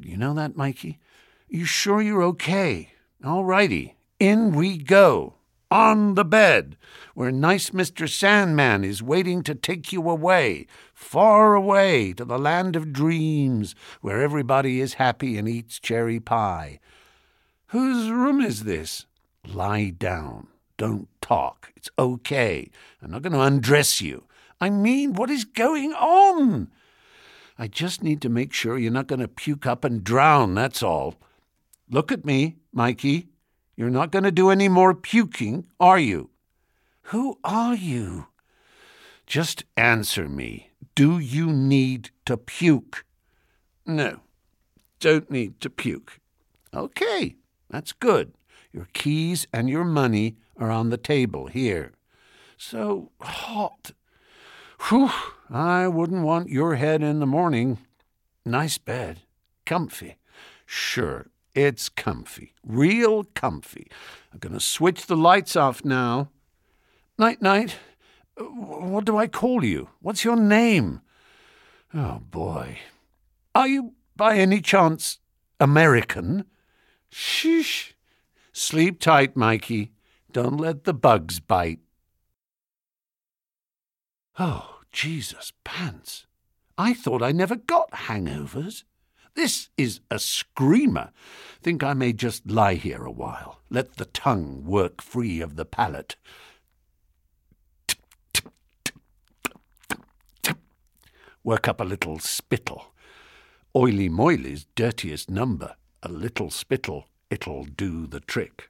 scared. You know that, Mikey? You sure you're okay? All righty. In we go. On the bed, where nice Mr. Sandman is waiting to take you away, far away to the land of dreams, where everybody is happy and eats cherry pie. Whose room is this? Lie down. Don't talk. It's okay. I'm not going to undress you. I mean, what is going on? I just need to make sure you're not going to puke up and drown, that's all. Look at me, Mikey. You're not going to do any more puking, are you? Who are you? Just answer me. Do you need to puke? No, don't need to puke. Okay, that's good. Your keys and your money are on the table here. So hot. Whew, I wouldn't want your head in the morning. Nice bed. Comfy. Sure. It's comfy, real comfy. I'm going to switch the lights off now. Night-night. What do I call you? What's your name? Oh, boy. Are you, by any chance, American? Sheesh. Sleep tight, Mikey. Don't let the bugs bite. Oh, Jesus, pants. I thought I never got hangovers. This is a screamer. Think I may just lie here a while. Let the tongue work free of the palate. Work up a little spittle. Oily Moily's dirtiest number. A little spittle, it'll do the trick.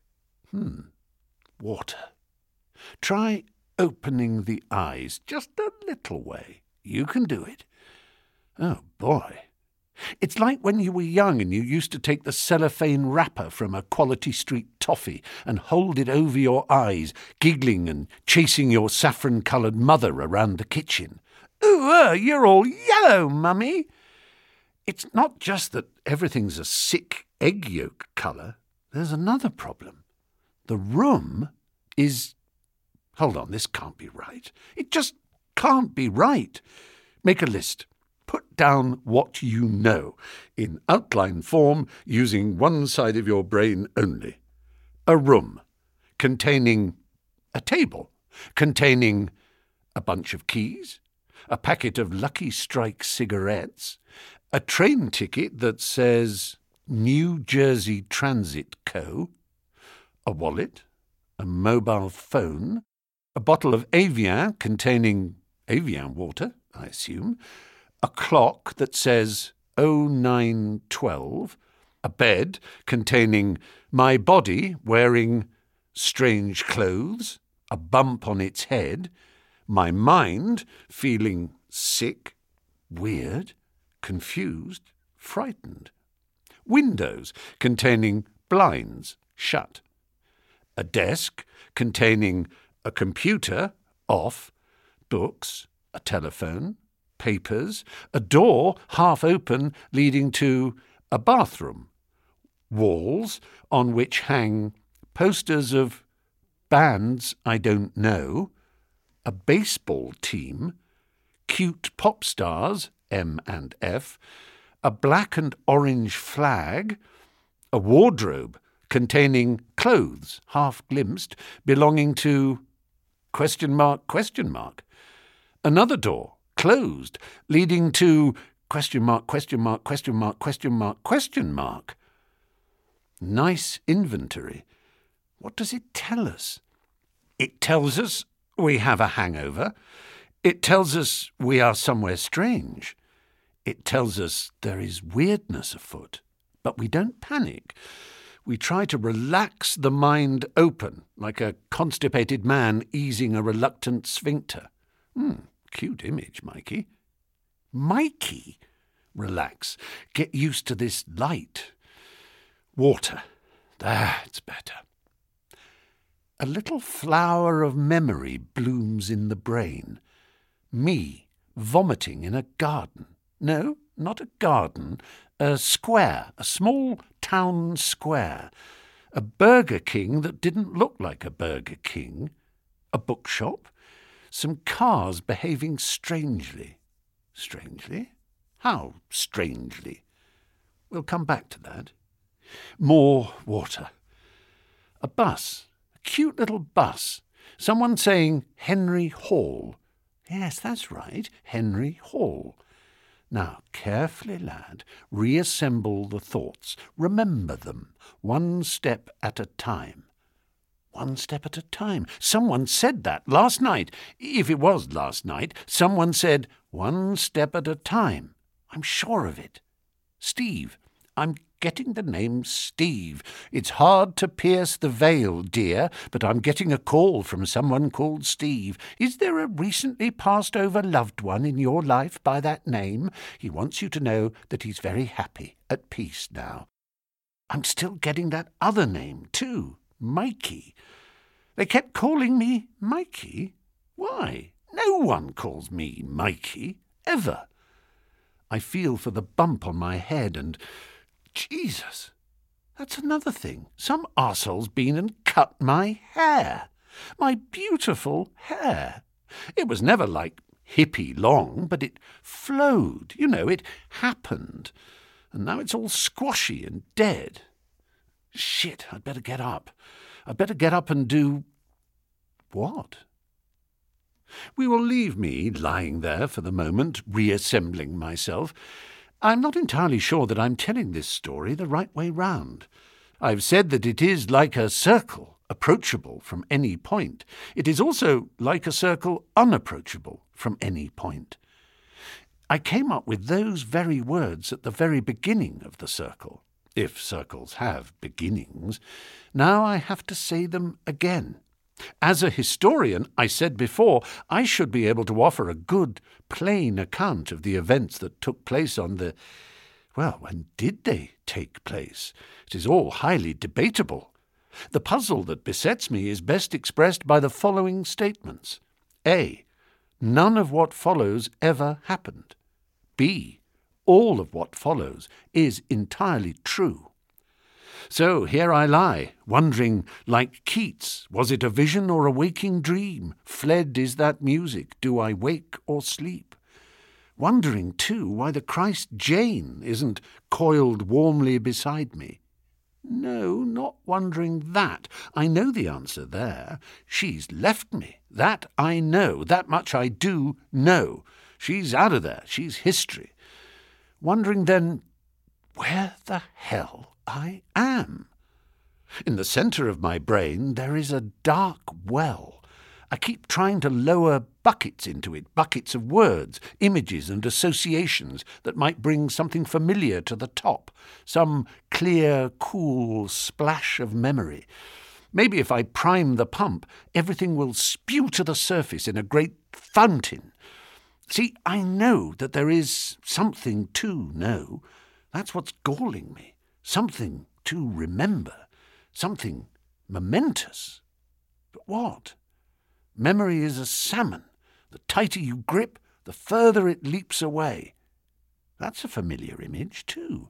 Water. Try opening the eyes just a little way. You can do it. Oh, boy. It's like when you were young and you used to take the cellophane wrapper from a Quality Street toffee and hold it over your eyes, giggling and chasing your saffron-coloured mother around the kitchen. Ooh, you're all yellow, Mummy. It's not just that everything's a sick egg yolk colour. There's another problem. The room is... Hold on, this can't be right. It just can't be right. Make a list. Put down what you know, in outline form, using one side of your brain only. A room, containing a table, containing a bunch of keys, a packet of Lucky Strike cigarettes, a train ticket that says New Jersey Transit Co., a wallet, a mobile phone, a bottle of Evian containing Evian water, I assume, a clock that says 0912, a bed containing my body wearing strange clothes, a bump on its head, my mind feeling sick, weird, confused, frightened, windows containing blinds shut, a desk containing a computer off, books, a telephone, papers, a door half open leading to a bathroom, walls on which hang posters of bands I don't know, a baseball team, cute pop stars, M and F, a black and orange flag, a wardrobe containing clothes half glimpsed belonging to ... Another door, closed, leading to ... Nice inventory. What does it tell us? It tells us we have a hangover. It tells us we are somewhere strange. It tells us there is weirdness afoot. But we don't panic. We try to relax the mind open, like a constipated man easing a reluctant sphincter. Cute image, Mikey. Mikey? Relax. Get used to this light. Water. That's better. A little flower of memory blooms in the brain. Me vomiting in a garden. No, not a garden. A square, a small town square. A Burger King that didn't look like a Burger King. A bookshop. Some cars behaving strangely. Strangely? How strangely? We'll come back to that. More water. A bus. A cute little bus. Someone saying Henry Hall. Yes, that's right, Henry Hall. Now, carefully, lad, reassemble the thoughts. Remember them, one step at a time. One step at a time. Someone said that last night. If it was last night, someone said, one step at a time. I'm sure of it. Steve. I'm getting the name Steve. It's hard to pierce the veil, dear, but I'm getting a call from someone called Steve. Is there a recently passed-over loved one in your life by that name? He wants you to know that he's very happy, at peace now. I'm still getting that other name, too, Mikey. They kept calling me Mikey. Why? No one calls me Mikey, ever. I feel for the bump on my head and... Jesus, that's another thing. Some arsehole's been and cut my hair. My beautiful hair. It was never like hippie long, but it flowed. You know, it happened. And now it's all squashy and dead. Shit, I'd better get up. I'd better get up and do... what? We will leave me lying there for the moment, reassembling myself. I'm not entirely sure that I'm telling this story the right way round. I've said that it is like a circle, approachable from any point. It is also like a circle, unapproachable from any point. I came up with those very words at the very beginning of the circle, if circles have beginnings. Now I have to say them again. As a historian, I said before, I should be able to offer a good, plain account of the events that took place on the... Well, when did they take place? It is all highly debatable. The puzzle that besets me is best expressed by the following statements. A. None of what follows ever happened. B. All of what follows is entirely true. So here I lie, wondering, like Keats, was it a vision or a waking dream? Fled is that music, do I wake or sleep? Wondering, too, why the Christ Jane isn't coiled warmly beside me. No, not wondering that. I know the answer there. She's left me. That I know. That much I do know. She's out of there. She's history. Wondering then where the hell I am. In the centre of my brain there is a dark well. I keep trying to lower buckets into it, buckets of words, images and associations that might bring something familiar to the top, some clear, cool splash of memory. Maybe if I prime the pump, everything will spew to the surface in a great fountain. See, I know that there is something to know. That's what's galling me. Something to remember, something momentous. But what? Memory is a salmon. The tighter you grip, the further it leaps away. That's a familiar image, too.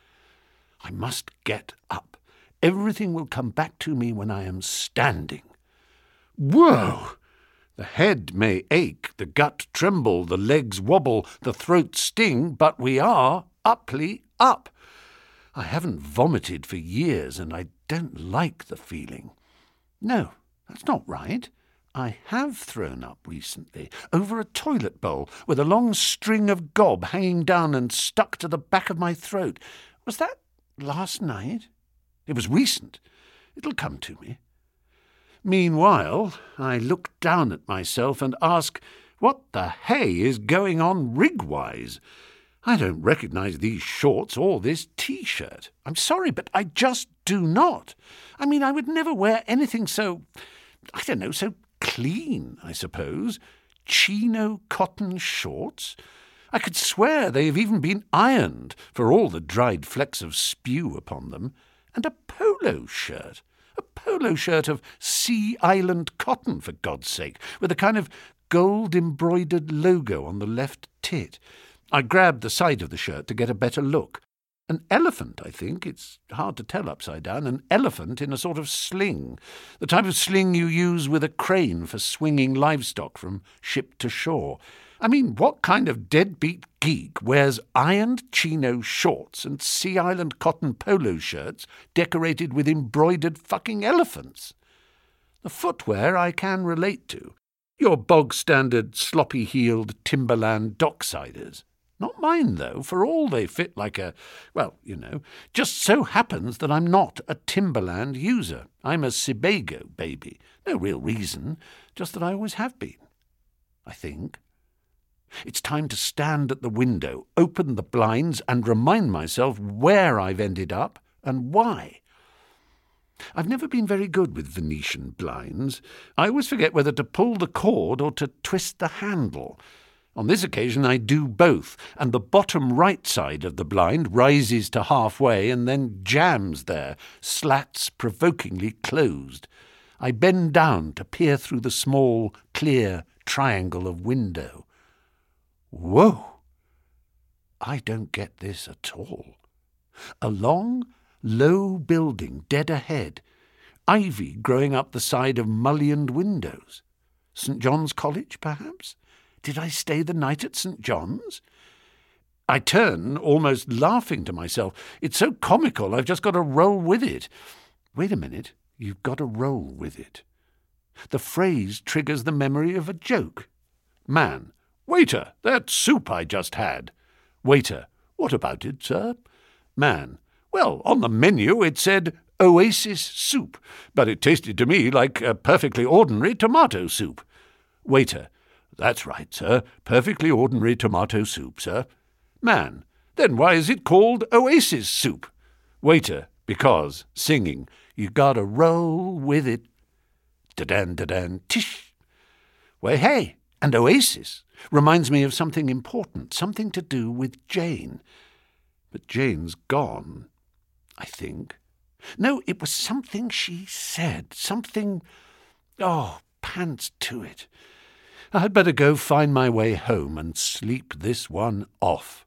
I must get up. Everything will come back to me when I am standing. Whoa! The head may ache, the gut tremble, the legs wobble, the throat sting, but we are uply up. I haven't vomited for years, and I don't like the feeling. No, that's not right. I have thrown up recently, over a toilet bowl, with a long string of gob hanging down and stuck to the back of my throat. Was that last night? It was recent. It'll come to me. Meanwhile, I look down at myself and ask, what the hay is going on rig-wise? I don't recognise these shorts or this T-shirt. I'm sorry, but I just do not. I mean, I would never wear anything so, so clean, I suppose. Chino cotton shorts? I could swear they have even been ironed, for all the dried flecks of spew upon them. And a polo shirt. A polo shirt of Sea Island cotton, for God's sake, with a kind of gold-embroidered logo on the left tit. I grabbed the side of the shirt to get a better look. An elephant, I think. It's hard to tell upside down. An elephant in a sort of sling. The type of sling you use with a crane for swinging livestock from ship to shore. I mean, what kind of deadbeat geek wears ironed chino shorts and Sea Island cotton polo shirts decorated with embroidered fucking elephants? The footwear I can relate to. Your bog-standard, sloppy-heeled Timberland docksiders. Not mine, though, for all they fit like a, well, you know, just so happens that I'm not a Timberland user. I'm a Sebago baby. No real reason, just that I always have been, I think. It's time to stand at the window, open the blinds, and remind myself where I've ended up and why. I've never been very good with Venetian blinds. I always forget whether to pull the cord or to twist the handle. On this occasion I do both, and the bottom right side of the blind rises to halfway and then jams there, slats provokingly closed. I bend down to peer through the small, clear triangle of window. Whoa! I don't get this at all. A long, low building dead ahead, ivy growing up the side of mullioned windows. St. John's College, perhaps? Did I stay the night at St. John's? I turn, almost laughing to myself. It's so comical, I've just got to roll with it. Wait a minute, you've got to roll with it. The phrase triggers the memory of a joke. Man: Waiter, that soup I just had. Waiter: What about it, sir? Man: Well, on the menu it said Oasis soup, but it tasted to me like a perfectly ordinary tomato soup. Waiter: That's right, sir. Perfectly ordinary tomato soup, sir. Man: Then why is it called Oasis soup? Waiter: Because, singing, you gotta roll with it. Da-dan, da-dan, tish. Well, hey, and Oasis reminds me of something important, something to do with Jane. But Jane's gone, I think. No, it was something she said, something... Oh, pants to it. I'd better go find my way home and sleep this one off.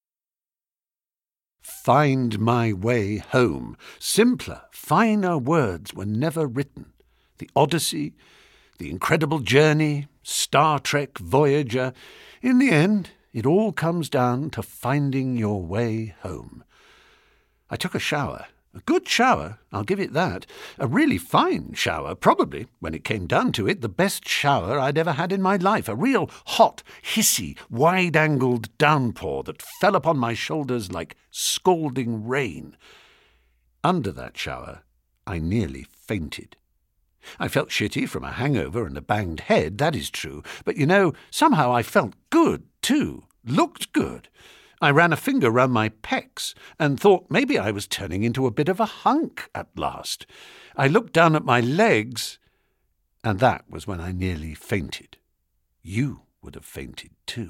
Find my way home. Simpler, finer words were never written. The Odyssey, the Incredible Journey, Star Trek Voyager. In the end, it all comes down to finding your way home. I took a shower. A good shower, I'll give it that. A really fine shower, probably, when it came down to it, the best shower I'd ever had in my life. A real hot, hissy, wide-angled downpour that fell upon my shoulders like scalding rain. Under that shower, I nearly fainted. I felt shitty from a hangover and a banged head, that is true, but somehow I felt good, too, looked good. I ran a finger round my pecs and thought maybe I was turning into a bit of a hunk at last. I looked down at my legs, and that was when I nearly fainted. You would have fainted too.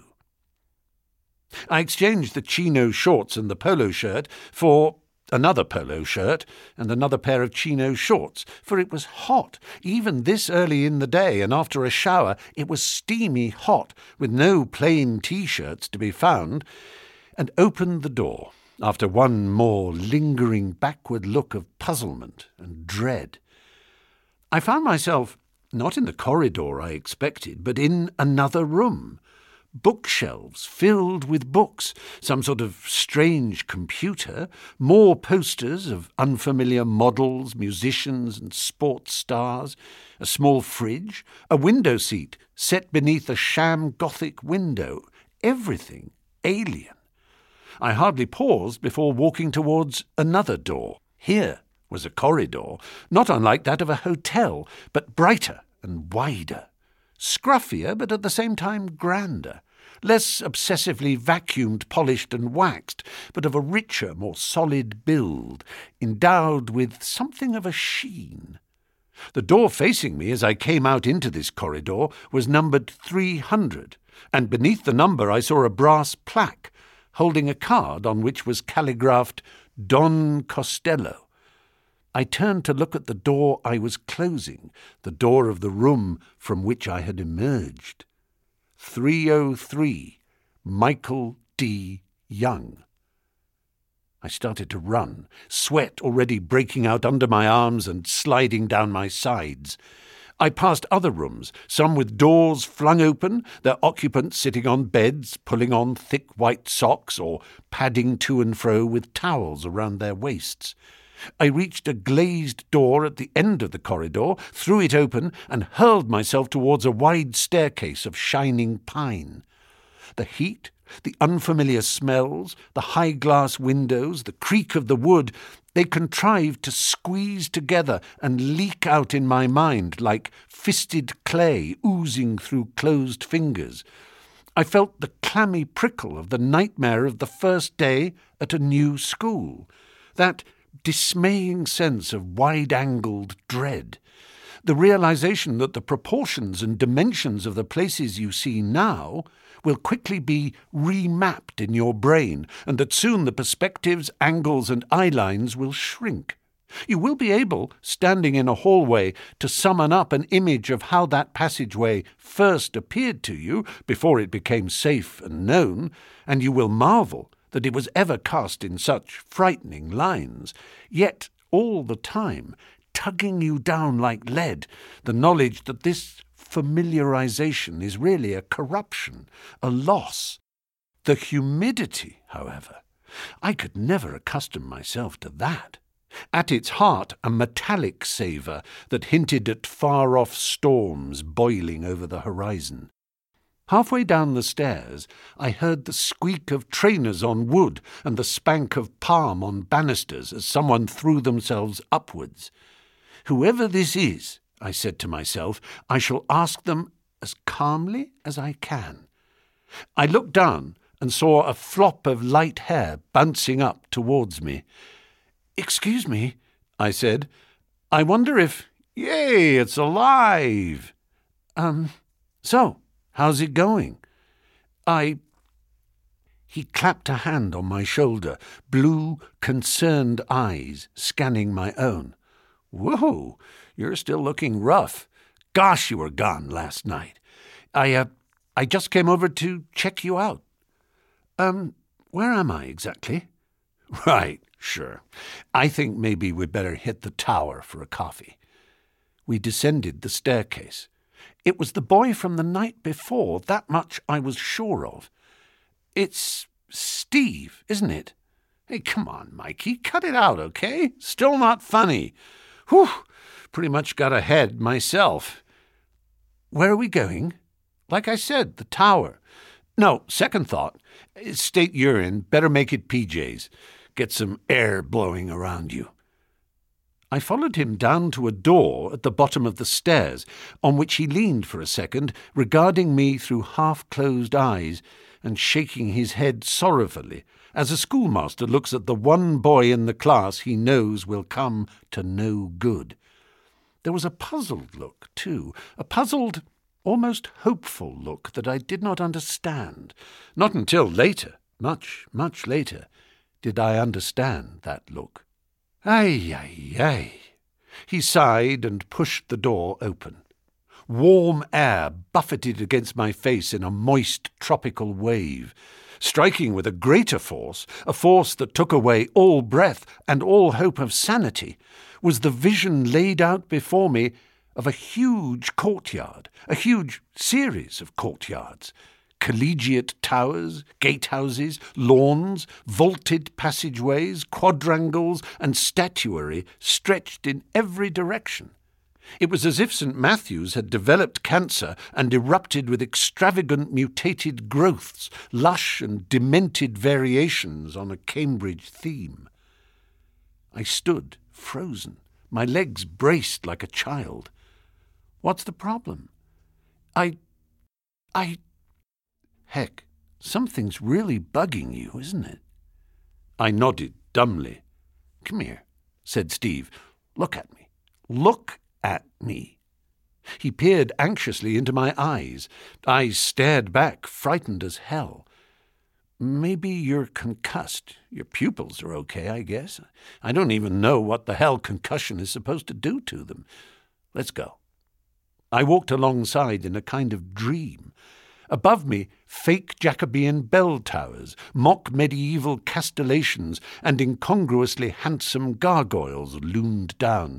I exchanged the chino shorts and the polo shirt for another polo shirt and another pair of chino shorts, for it was hot, even this early in the day, and after a shower it was steamy hot, with no plain T-shirts to be found, and opened the door, after one more lingering backward look of puzzlement and dread. I found myself not in the corridor I expected, but in another room. Bookshelves filled with books, some sort of strange computer, more posters of unfamiliar models, musicians and sports stars, a small fridge, a window seat set beneath a sham Gothic window, everything alien. I hardly paused before walking towards another door. Here was a corridor, not unlike that of a hotel, but brighter and wider. Scruffier, but at the same time grander. Less obsessively vacuumed, polished and waxed, but of a richer, more solid build, endowed with something of a sheen. The door facing me as I came out into this corridor was numbered 300, and beneath the number I saw a brass plaque, holding a card on which was calligraphed Don Costello. I turned to look at the door I was closing, the door of the room from which I had emerged. 303, Michael D. Young. I started to run, sweat already breaking out under my arms and sliding down my sides. I passed other rooms, some with doors flung open, their occupants sitting on beds, pulling on thick white socks or padding to and fro with towels around their waists. I reached a glazed door at the end of the corridor, threw it open, and hurled myself towards a wide staircase of shining pine. The heat, the unfamiliar smells, the high glass windows, the creak of the wood, they contrived to squeeze together and leak out in my mind like fisted clay oozing through closed fingers. I felt the clammy prickle of the nightmare of the first day at a new school, that dismaying sense of wide-angled dread, the realization that the proportions and dimensions of the places you see now will quickly be remapped in your brain, and that soon the perspectives, angles, and eye lines will shrink. You will be able, standing in a hallway, to summon up an image of how that passageway first appeared to you before it became safe and known, and you will marvel that it was ever cast in such frightening lines, yet all the time tugging you down like lead, the knowledge that this familiarization is really a corruption, a loss. The humidity, however, I could never accustom myself to that. At its heart, a metallic savour that hinted at far-off storms boiling over the horizon. Halfway down the stairs, I heard the squeak of trainers on wood and the spank of palm on banisters as someone threw themselves upwards. Whoever this is, I said to myself, I shall ask them as calmly as I can. I looked down and saw a flop of light hair bouncing up towards me. "Excuse me," I said. "I wonder if—" "Yay, it's alive!" So, how's it going?" He clapped a hand on my shoulder, blue, concerned eyes scanning my own. "Whoa, you're still looking rough. Gosh, you were gone last night. I just came over to check you out." Where am I exactly?" "Right, sure. I think maybe we'd better hit the tower for a coffee." We descended the staircase. It was the boy from the night before, that much I was sure of. "It's Steve, isn't it?" "Hey, come on, Mikey, cut it out, okay? Still not funny. Whew, pretty much got ahead myself." "Where are we going?" "Like I said, the tower. No, second thought. State you're in, better make it PJs. Get some air blowing around you." I followed him down to a door at the bottom of the stairs, on which he leaned for a second, regarding me through half-closed eyes and shaking his head sorrowfully, as a schoolmaster looks at the one boy in the class he knows will come to no good. There was a puzzled look, too, a puzzled, almost hopeful look that I did not understand. Not until later, much, much later, did I understand that look. "Ay, ay, ay." He sighed and pushed the door open. Warm air buffeted against my face in a moist tropical wave. Striking with a greater force, a force that took away all breath and all hope of sanity, was the vision laid out before me of a huge courtyard, a huge series of courtyards, collegiate towers, gatehouses, lawns, vaulted passageways, quadrangles, and statuary stretched in every direction. It was as if St. Matthew's had developed cancer and erupted with extravagant mutated growths, lush and demented variations on a Cambridge theme. I stood, frozen, my legs braced like a child. "What's the problem?" Heck, something's really bugging you, isn't it?" I nodded dumbly. "Come here," said Steve. "Look at me. Look at me." He peered anxiously into my eyes. I stared back, frightened as hell. "Maybe you're concussed. Your pupils are okay, I guess. I don't even know what the hell concussion is supposed to do to them. Let's go." I walked alongside in a kind of dream. Above me, fake Jacobean bell towers, mock medieval castellations, and incongruously handsome gargoyles loomed down.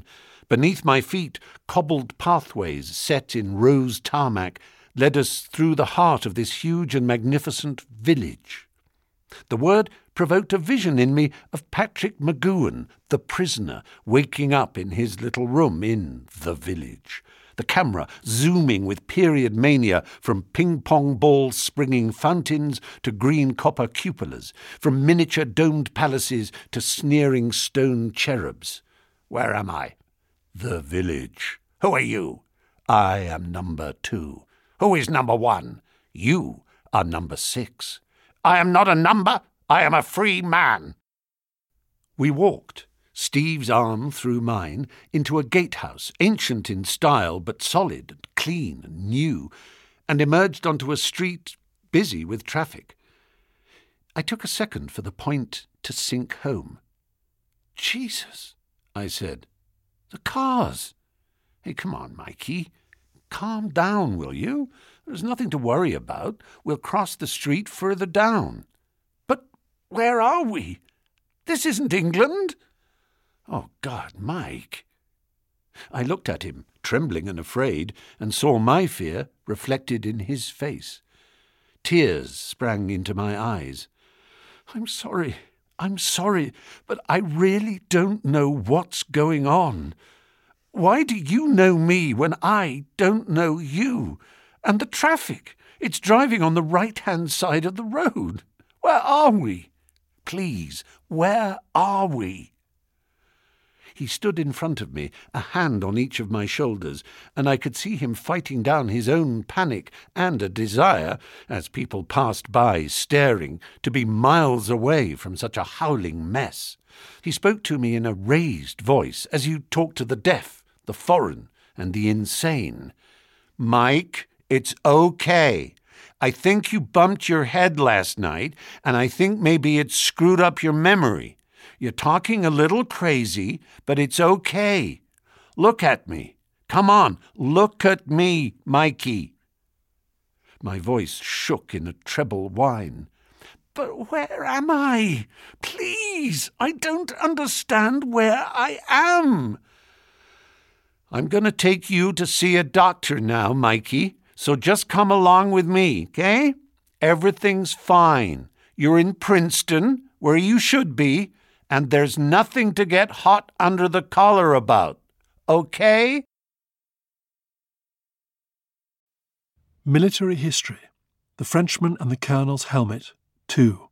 Beneath my feet, cobbled pathways set in rose tarmac led us through the heart of this huge and magnificent village. The word provoked a vision in me of Patrick McGoohan, the prisoner, waking up in his little room in the village. The camera zooming with period mania from ping-pong ball-springing fountains to green copper cupolas, from miniature domed palaces to sneering stone cherubs. Where am I? The village. Who are you? I am number 2. Who is number 1? You are number 6. I am not a number. I am a free man. We walked, Steve's arm through mine, into a gatehouse, ancient in style but solid and clean and new, and emerged onto a street busy with traffic. I took a second for the point to sink home. Jesus, I said. The cars. Hey, come on, Mikey. Calm down, will you? There's nothing to worry about. We'll cross the street further down. But where are we? This isn't England. Oh, God, Mike. I looked at him, trembling and afraid, and saw my fear reflected in his face. Tears sprang into my eyes. I'm sorry, but I really don't know what's going on. Why do you know me when I don't know you? And the traffic, it's driving on the right-hand side of the road. Where are we? Please, where are we? He stood in front of me, a hand on each of my shoulders, and I could see him fighting down his own panic and a desire, as people passed by staring, to be miles away from such a howling mess. He spoke to me in a raised voice, as you talk to the deaf, the foreign, and the insane. Mike, it's okay. I think you bumped your head last night, and I think maybe it screwed up your memory. You're talking a little crazy, but it's okay. Look at me. Come on, look at me, Mikey. My voice shook in a treble whine. But where am I? Please, I don't understand where I am. I'm going to take you to see a doctor now, Mikey, so just come along with me, okay? Everything's fine. You're in Princeton, where you should be, and there's nothing to get hot under the collar about, okay? Military History. The Frenchman and the Colonel's Helmet, 2.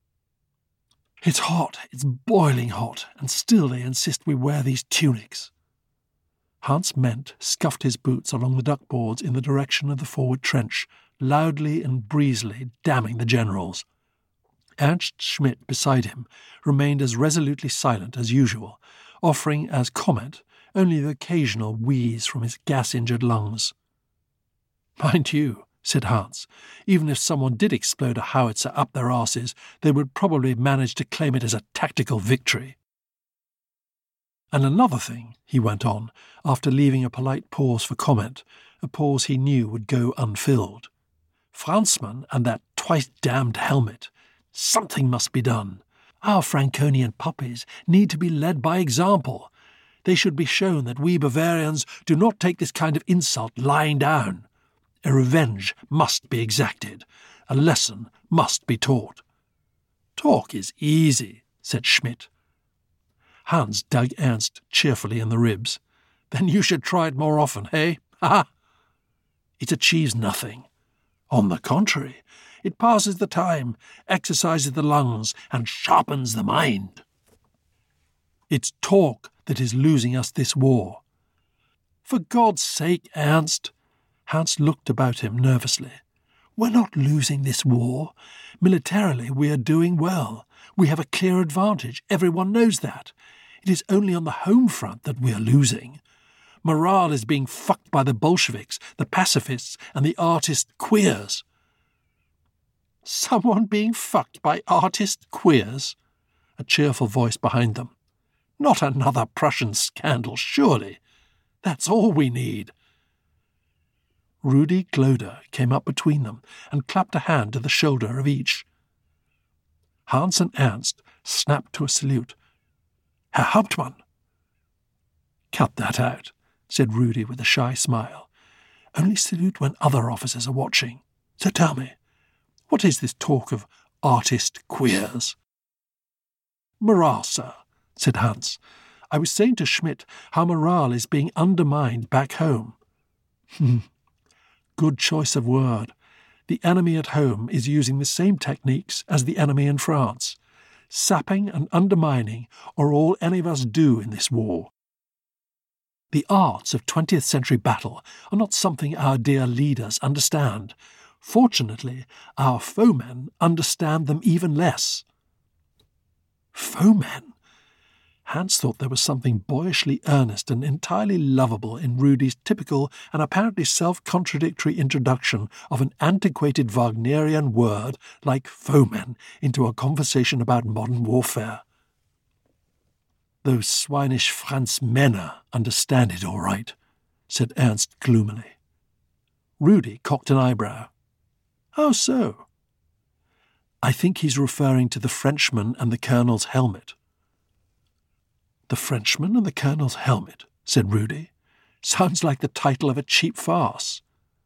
It's hot, it's boiling hot, and still they insist we wear these tunics. Hans Ment scuffed his boots along the duckboards in the direction of the forward trench, loudly and breezily damning the generals. Ernst Schmidt, beside him, remained as resolutely silent as usual, offering as comment only the occasional wheeze from his gas-injured lungs. "Mind you," said Hans, "even if someone did explode a howitzer up their arses, they would probably manage to claim it as a tactical victory." And another thing, he went on, after leaving a polite pause for comment, a pause he knew would go unfilled. "Franzmann and that twice-damned helmet. Something must be done. Our Franconian puppies need to be led by example. They should be shown that we Bavarians do not take this kind of insult lying down. A revenge must be exacted. A lesson must be taught." "Talk is easy," said Schmidt. Hans dug Ernst cheerfully in the ribs. "Then you should try it more often, eh? Ha! It achieves nothing. On the contrary, it passes the time, exercises the lungs, and sharpens the mind. It's talk that is losing us this war." "For God's sake, Ernst!" Hans looked about him nervously. "We're not losing this war. Militarily, we are doing well. We have a clear advantage. Everyone knows that. It is only on the home front that we are losing. Morale is being fucked by the Bolsheviks, the pacifists, and the artist queers." "Someone being fucked by artist queers?" A cheerful voice behind them. "Not another Prussian scandal, surely. That's all we need." Rudi Gloder came up between them and clapped a hand to the shoulder of each. Hans and Ernst snapped to a salute. "Herr Hauptmann!" "Cut that out," said Rudy with a shy smile. "Only salute when other officers are watching. So tell me, what is this talk of artist queers?" "Morale, sir," said Hans. "I was saying to Schmidt how morale is being undermined back home." Good choice of word. The enemy at home is using the same techniques as the enemy in France. Sapping and undermining are all any of us do in this war. The arts of 20th century battle are not something our dear leaders understand. Fortunately, our foemen understand them even less. Foemen? Hans thought there was something boyishly earnest and entirely lovable in Rudy's typical and apparently self-contradictory introduction of an antiquated Wagnerian word like foemen into a conversation about modern warfare. "Those swinish Franz Männer understand it all right," said Ernst gloomily. Rudy cocked an eyebrow. "How so?" "I think he's referring to the Frenchman and the Colonel's helmet." "The Frenchman and the Colonel's helmet," said Rudy. "Sounds like the title of a cheap farce."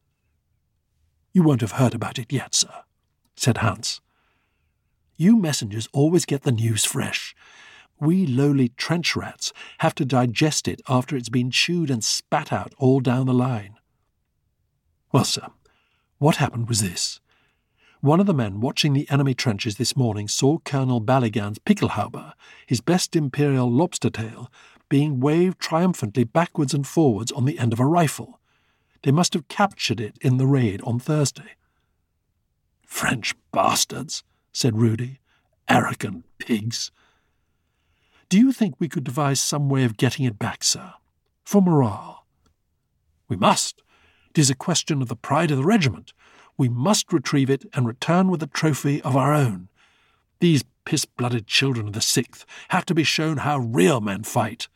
"You won't have heard about it yet, sir," said Hans. "You messengers always get the news fresh. We lowly trench rats have to digest it after it's been chewed and spat out all down the line." "Well, sir, what happened was this. One of the men watching the enemy trenches this morning saw Colonel Baligan's Pickelhaube, his best imperial lobster tail, being waved triumphantly backwards and forwards on the end of a rifle. They must have captured it in the raid on Thursday." "French bastards," said Rudy. "Arrogant pigs." "Do you think we could devise some way of getting it back, sir? For morale?" "We must. It is a question of the pride of the regiment. We must retrieve it and return with a trophy of our own. These piss-blooded children of the 6th have to be shown how real men fight."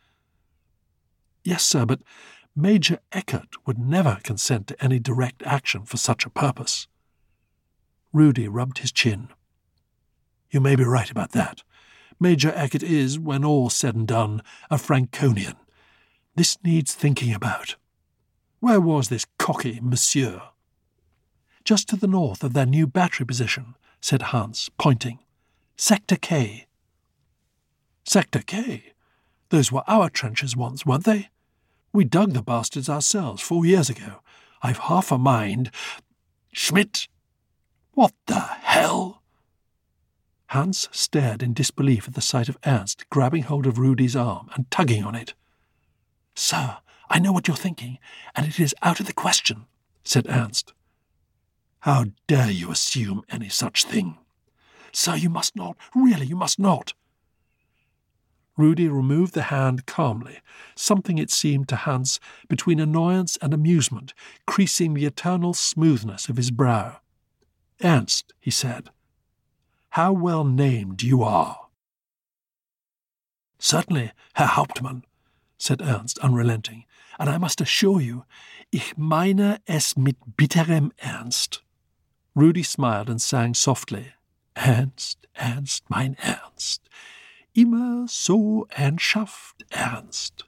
"Yes, sir, but Major Eckert would never consent to any direct action for such a purpose." Rudy rubbed his chin. "You may be right about that. Major Eckert is, when all's said and done, a Franconian. This needs thinking about. Where was this cocky monsieur?" "Just to the north of their new battery position," said Hans, pointing. "Sector K." "Sector K? Those were our trenches once, weren't they? We dug the bastards ourselves 4 years ago. I've half a mind—" "Schmidt! What the hell?" Hans stared in disbelief at the sight of Ernst grabbing hold of Rudy's arm and tugging on it. "Sir, I know what you're thinking, and it is out of the question," said Ernst. "How dare you assume any such thing?" "Sir, you must not. Really, you must not." Rudy removed the hand calmly, something, it seemed to Hans, between annoyance and amusement, creasing the eternal smoothness of his brow. "Ernst," he said, "how well named you are." "Certainly, Herr Hauptmann," said Ernst, unrelenting, "and I must assure you, ich meine es mit bitterem Ernst." Rudy smiled and sang softly, "Ernst, Ernst, mein Ernst, immer so ernsthaft Ernst."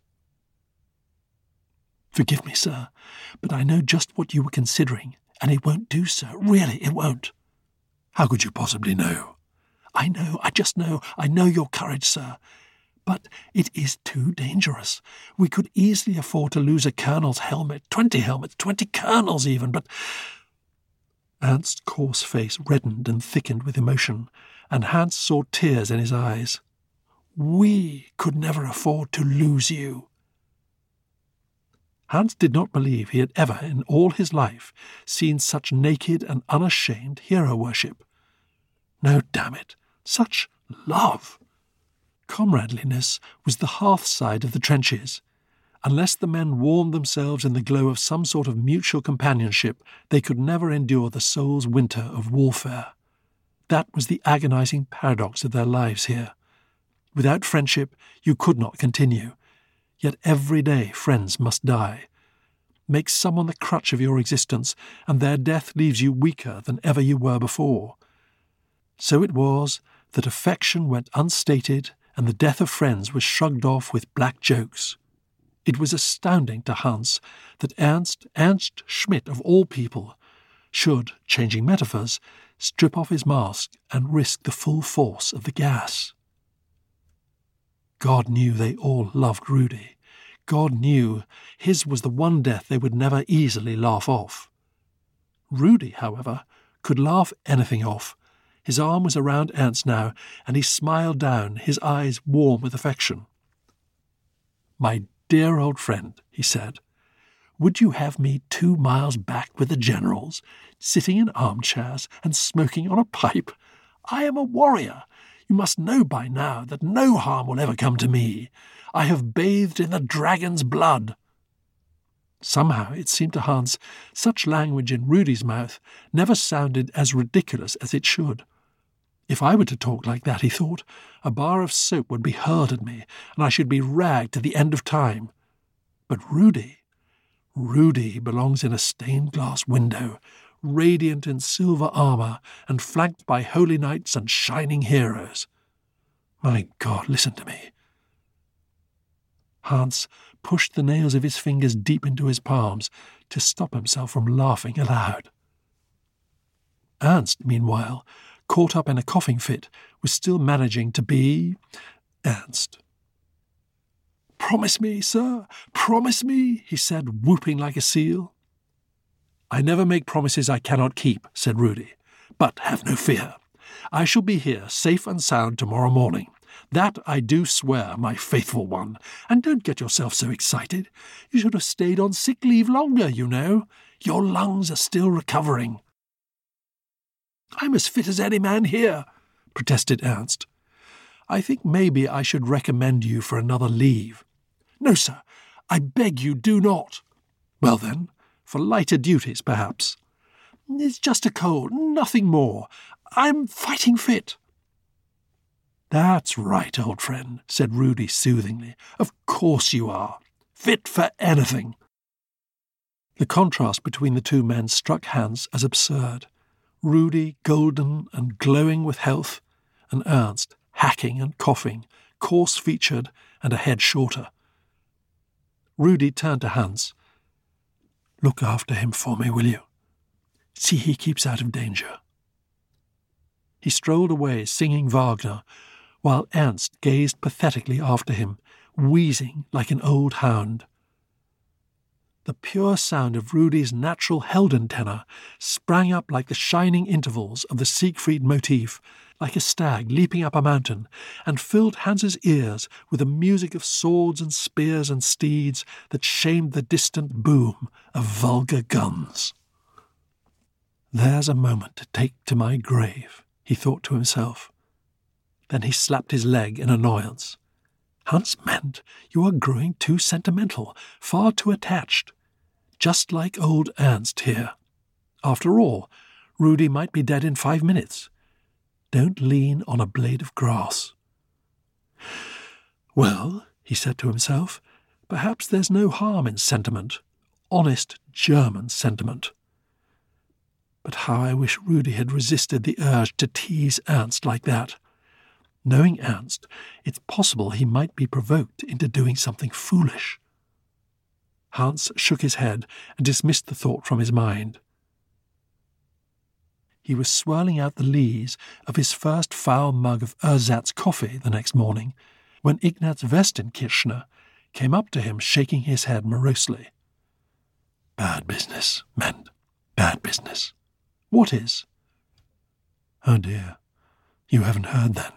"Forgive me, sir, but I know just what you were considering, and it won't do, sir. Really, it won't." "How could you possibly know?" "I know, I just know. I know your courage, sir. But it is too dangerous. We could easily afford to lose a colonel's helmets, 20 colonels even, but—" Ernst's coarse face reddened and thickened with emotion, and Hans saw tears in his eyes. "We could never afford to lose you." Hans did not believe he had ever in all his life seen such naked and unashamed hero-worship. No, damn it, such love! Comradeliness was the hearth-side of the trenches. Unless the men warmed themselves in the glow of some sort of mutual companionship, they could never endure the soul's winter of warfare. That was the agonizing paradox of their lives here. Without friendship, you could not continue. Yet every day friends must die. Make someone the crutch of your existence, and their death leaves you weaker than ever you were before. So it was that affection went unstated, and the death of friends was shrugged off with black jokes. It was astounding to Hans that Ernst Schmidt of all people, should, changing metaphors, strip off his mask and risk the full force of the gas. God knew they all loved Rudy. God knew his was the one death they would never easily laugh off. Rudy, however, could laugh anything off. His arm was around Ernst now, and he smiled down, his eyes warm with affection. "My dear old friend," he said, "would you have me 2 miles back with the generals, sitting in armchairs and smoking on a pipe? I am a warrior. You must know by now that no harm will ever come to me. I have bathed in the dragon's blood." Somehow it seemed to Hans such language in Rudy's mouth never sounded as ridiculous as it should. If I were to talk like that, he thought, a bar of soap would be hurled at me, and I should be ragged to the end of time. But Rudy belongs in a stained-glass window, radiant in silver armour and flanked by holy knights and shining heroes. My God, listen to me. Hans pushed the nails of his fingers deep into his palms to stop himself from laughing aloud. Ernst, meanwhile, caught up in a coughing fit, was still managing to be Ernst. "Promise me, sir, promise me," he said, whooping like a seal. "I never make promises I cannot keep," said Rudy. "But have no fear. I shall be here safe and sound tomorrow morning. That I do swear, my faithful one. And don't get yourself so excited. You should have stayed on sick leave longer, you know. Your lungs are still recovering." "I'm as fit as any man here," protested Ernst. "I think maybe I should recommend you for another leave." "No, sir, I beg you do not." "Well then, for lighter duties, perhaps." "It's just a cold, nothing more. I'm fighting fit." "That's right, old friend," said Rudy soothingly. "Of course you are. Fit for anything." The contrast between the two men struck Hans as absurd. Rudy golden and glowing with health, and Ernst hacking and coughing, coarse-featured and a head shorter. Rudy turned to Hans. "Look after him for me, will you? See he keeps out of danger." He strolled away singing Wagner, while Ernst gazed pathetically after him, wheezing like an old hound. The pure sound of Rudy's natural Helden tenor sprang up like the shining intervals of the Siegfried motif, like a stag leaping up a mountain, and filled Hans's ears with a music of swords and spears and steeds that shamed the distant boom of vulgar guns. "There's a moment to take to my grave," he thought to himself. Then he slapped his leg in annoyance. "Hans Ment, you are growing too sentimental, far too attached. Just like old Ernst here. After all, Rudy might be dead in 5 minutes. Don't lean on a blade of grass." "Well," he said to himself, "perhaps there's no harm in sentiment, honest German sentiment. But how I wish Rudy had resisted the urge to tease Ernst like that. Knowing Ernst, it's possible he might be provoked into doing something foolish." Hans shook his head and dismissed the thought from his mind. He was swirling out the lees of his first foul mug of ersatz coffee the next morning when Ignaz Westenkirchner came up to him shaking his head morosely. "Bad business, Ment, bad business." "What is?" "Oh dear, you haven't heard then."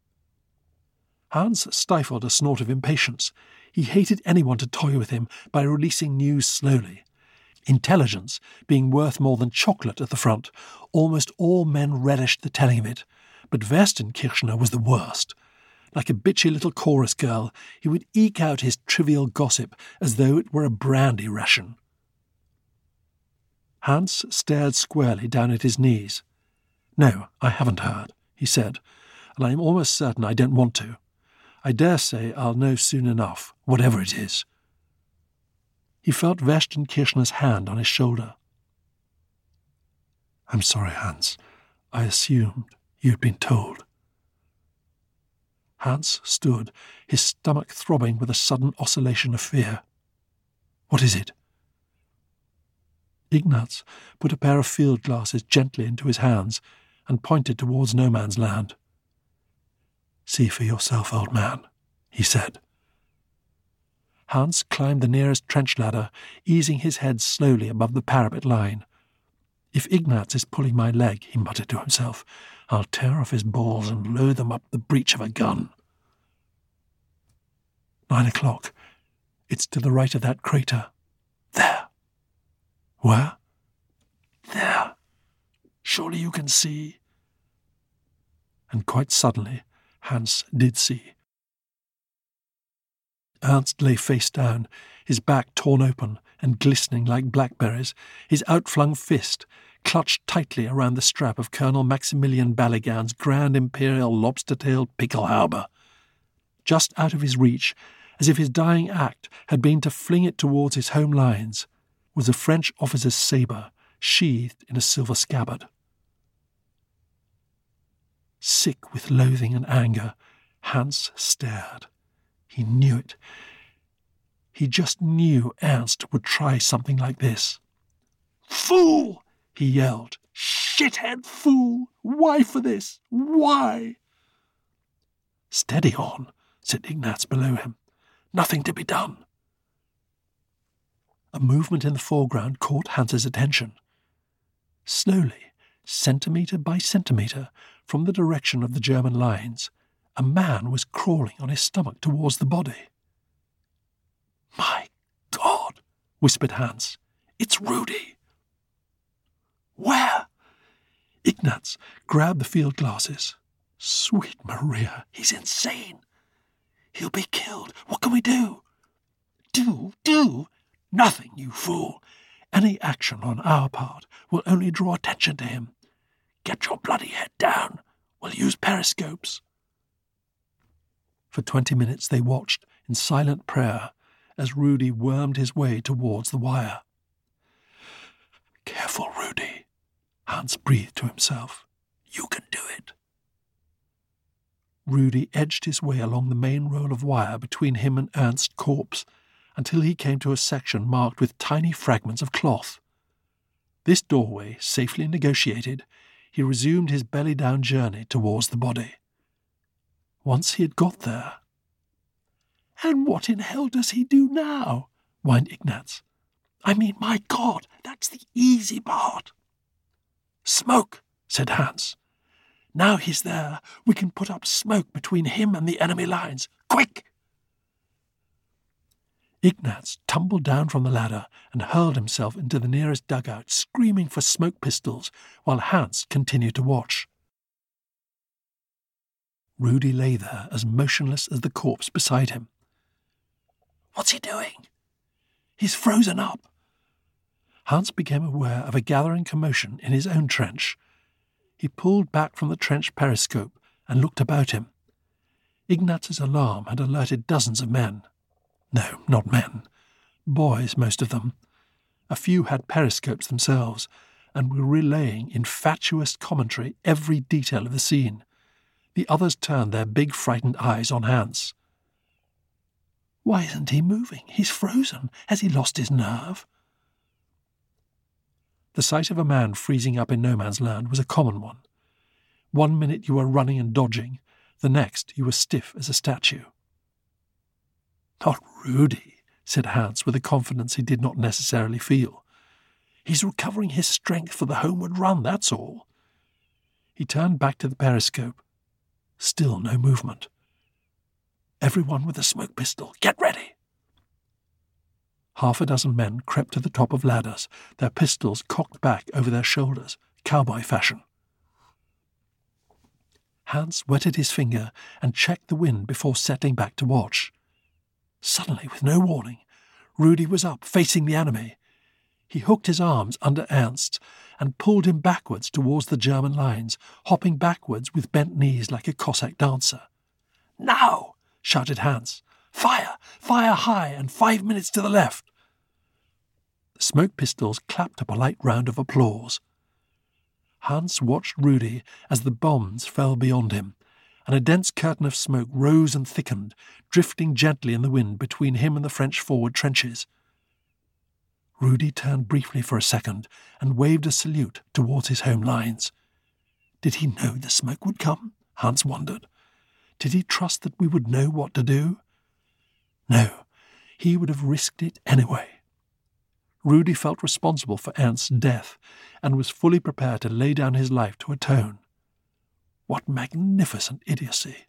Hans stifled a snort of impatience. He hated anyone to toy with him by releasing news slowly. Intelligence being worth more than chocolate at the front, almost all men relished the telling of it, but Westenkirchner was the worst. Like a bitchy little chorus girl, he would eke out his trivial gossip as though it were a brandy ration. Hans stared squarely down at his knees. "No, I haven't heard," he said, "and I'm almost certain I don't want to. I dare say I'll know soon enough, whatever it is." He felt Westenkirchner's hand on his shoulder. "I'm sorry, Hans. I assumed you'd been told." Hans stood, his stomach throbbing with a sudden oscillation of fear. What is it? Ignaz put a pair of field glasses gently into his hands and pointed towards no man's land. "See for yourself, old man," he said. Hans climbed the nearest trench ladder, easing his head slowly above the parapet line. "If Ignaz is pulling my leg," he muttered to himself, "I'll tear off his balls and load them up the breech of a gun." 9 o'clock. It's to the right of that crater. There. Where? There. Surely you can see. And quite suddenly, Hans did see. Ernst lay face down, his back torn open and glistening like blackberries, his outflung fist clutched tightly around the strap of Colonel Maximilian Baligan's Grand Imperial lobster-tailed Pickelhaube. Just out of his reach, as if his dying act had been to fling it towards his home lines, was a French officer's sabre, sheathed in a silver scabbard. Sick with loathing and anger, Hans stared. He knew it. He just knew Ernst would try something like this. "Fool!" he yelled. "Shithead fool! Why for this? Why?" "Steady on," said Ignaz below him. "Nothing to be done." A movement in the foreground caught Hans's attention. Slowly, centimetre by centimetre, from the direction of the German lines, a man was crawling on his stomach towards the body. "My God," whispered Hans. "It's Rudy." "Where?" Ignaz grabbed the field glasses. "Sweet Maria, he's insane. He'll be killed. What can we do?" Do? Nothing, you fool. Any action on our part will only draw attention to him. Get your bloody head down. We'll use periscopes." For 20 minutes they watched in silent prayer as Rudy wormed his way towards the wire. "Careful, Rudy," Hans breathed to himself. "You can do it." Rudy edged his way along the main roll of wire between him and Ernst's corpse until he came to a section marked with tiny fragments of cloth. This doorway safely negotiated, he resumed his belly-down journey towards the body. Once he had got there... "And what in hell does he do now?" whined Ignaz. "I mean, my God, that's the easy part." "Smoke," said Hans. "Now he's there, we can put up smoke between him and the enemy lines. Quick!" Ignaz tumbled down from the ladder and hurled himself into the nearest dugout, screaming for smoke pistols, while Hans continued to watch. Rudy lay there as motionless as the corpse beside him. "What's he doing?" "He's frozen up." Hans became aware of a gathering commotion in his own trench. He pulled back from the trench periscope and looked about him. Ignaz's alarm had alerted dozens of men. No, not men. Boys, most of them. A few had periscopes themselves and were relaying in fatuous commentary every detail of the scene. The others turned their big frightened eyes on Hans. "Why isn't he moving? He's frozen. Has he lost his nerve?" The sight of a man freezing up in no man's land was a common one. 1 minute you were running and dodging, the next you were stiff as a statue. "Not Rudy," said Hans with a confidence he did not necessarily feel. "He's recovering his strength for the homeward run, that's all." He turned back to the periscope. Still no movement. "Everyone with a smoke pistol, get ready." 6 men crept to the top of ladders, their pistols cocked back over their shoulders, cowboy fashion. Hans wetted his finger and checked the wind before settling back to watch. Suddenly, with no warning, Rudy was up, facing the enemy. He hooked his arms under Ernst's and pulled him backwards towards the German lines, hopping backwards with bent knees like a Cossack dancer. "Now!" shouted Hans. "Fire! Fire high, and 5 minutes to the left!" The smoke pistols clapped a polite round of applause. Hans watched Rudy as the bombs fell beyond him, and a dense curtain of smoke rose and thickened, drifting gently in the wind between him and the French forward trenches. Rudy turned briefly for a second and waved a salute towards his home lines. Did he know the smoke would come? Hans wondered. Did he trust that we would know what to do? No, he would have risked it anyway. Rudy felt responsible for Ernst's death and was fully prepared to lay down his life to atone. What magnificent idiocy!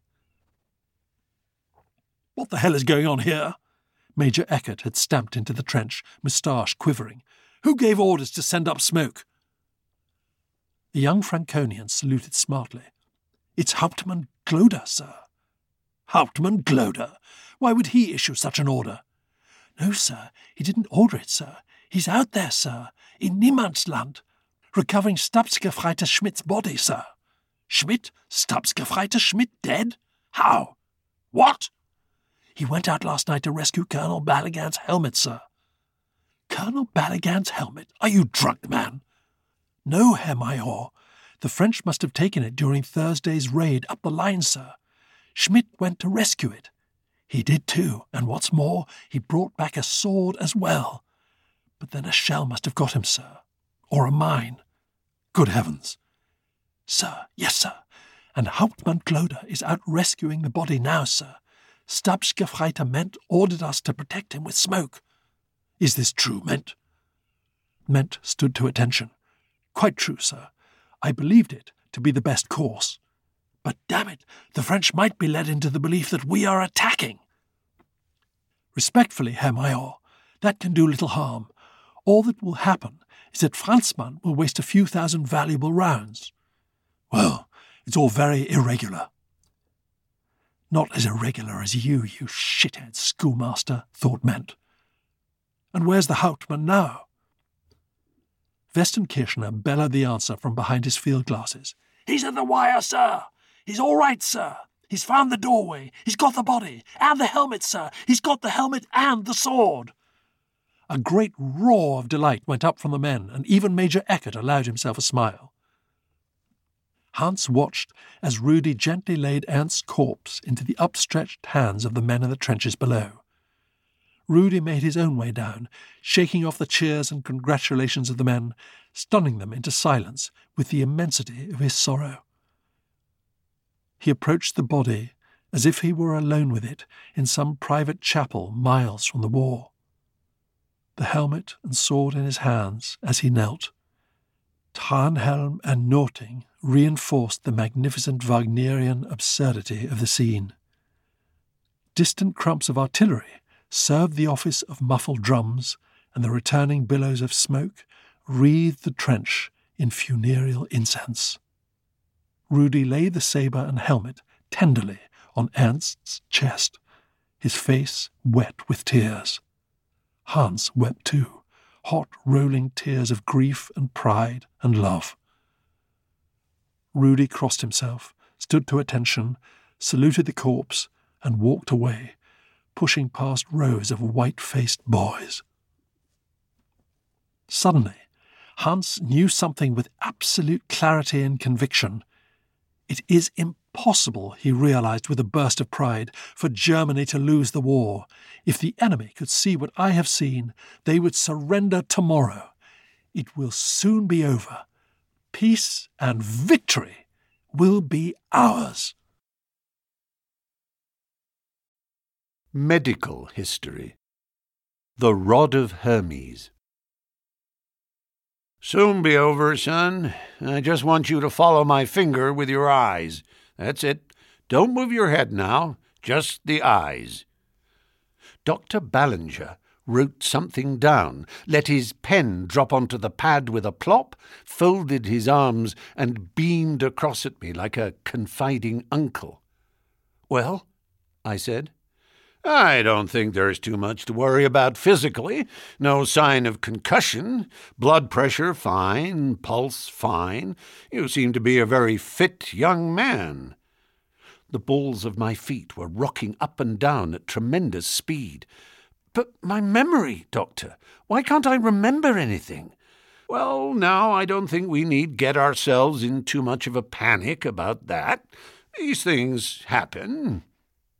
What the hell is going on here? Major Eckert had stamped into the trench, moustache quivering. Who gave orders to send up smoke? The young Franconian saluted smartly. It's Hauptmann Gloder, sir. Hauptmann Gloder? Why would he issue such an order? No, sir, he didn't order it, sir. He's out there, sir, in Niemandsland, recovering Stabsgefreiter Schmidt's body, sir. Schmidt? Stabsgefreiter Schmidt dead? How? What? He went out last night to rescue Colonel Ballaghan's helmet, sir. Colonel Ballaghan's helmet? Are you drunk, man? No, Herr Major. The French must have taken it during Thursday's raid up the line, sir. Schmidt went to rescue it. He did too, and what's more, he brought back a sword as well. But then a shell must have got him, sir. Or a mine. Good heavens. Sir, yes, sir. And Hauptmann Gloder is out rescuing the body now, sir. Stabsgefreiter Ment ordered us to protect him with smoke. Is this true, Ment? Ment stood to attention. Quite true, sir. I believed it to be the best course. But damn it, the French might be led into the belief that we are attacking. Respectfully, Herr Major, that can do little harm. All that will happen is that Franzmann will waste a few thousand valuable rounds. Well, it's all very irregular. Not as irregular as you shithead schoolmaster, thought Ment. And where's the Hauptmann now? Westenkirchner bellowed the answer from behind his field glasses. He's at the wire, sir. He's all right, sir. He's found the doorway. He's got the body. And the helmet, sir. He's got the helmet and the sword. A great roar of delight went up from the men, and even Major Eckert allowed himself a smile. Hans watched as Rudy gently laid Ernst's corpse into the upstretched hands of the men in the trenches below. Rudy made his own way down, shaking off the cheers and congratulations of the men, stunning them into silence with the immensity of his sorrow. He approached the body as if he were alone with it in some private chapel miles from the war. The helmet and sword in his hands as he knelt. Tarnhelm and Norting reinforced the magnificent Wagnerian absurdity of the scene. Distant crumps of artillery served the office of muffled drums, and the returning billows of smoke wreathed the trench in funereal incense. Rudy laid the sabre and helmet tenderly on Ernst's chest, his face wet with tears. Hans wept too, hot rolling tears of grief and pride and love. Rudy crossed himself, stood to attention, saluted the corpse, and walked away, pushing past rows of white-faced boys. Suddenly, Hans knew something with absolute clarity and conviction. It is impossible, he realized with a burst of pride, for Germany to lose the war. If the enemy could see what I have seen, they would surrender tomorrow. It will soon be over. Peace and victory will be ours. Medical history. The Rod of Hermes. Soon be over, son. I just want you to follow my finger with your eyes. That's it. Don't move your head now. Just the eyes. Dr. Ballinger wrote something down, let his pen drop onto the pad with a plop, folded his arms, and beamed across at me like a confiding uncle. Well, I said. I don't think there's too much to worry about physically. No sign of concussion. Blood pressure fine. Pulse fine. You seem to be a very fit young man. The balls of my feet were rocking up and down at tremendous speed. But my memory, Doctor, why can't I remember anything? Well, now, I don't think we need get ourselves in too much of a panic about that. These things happen.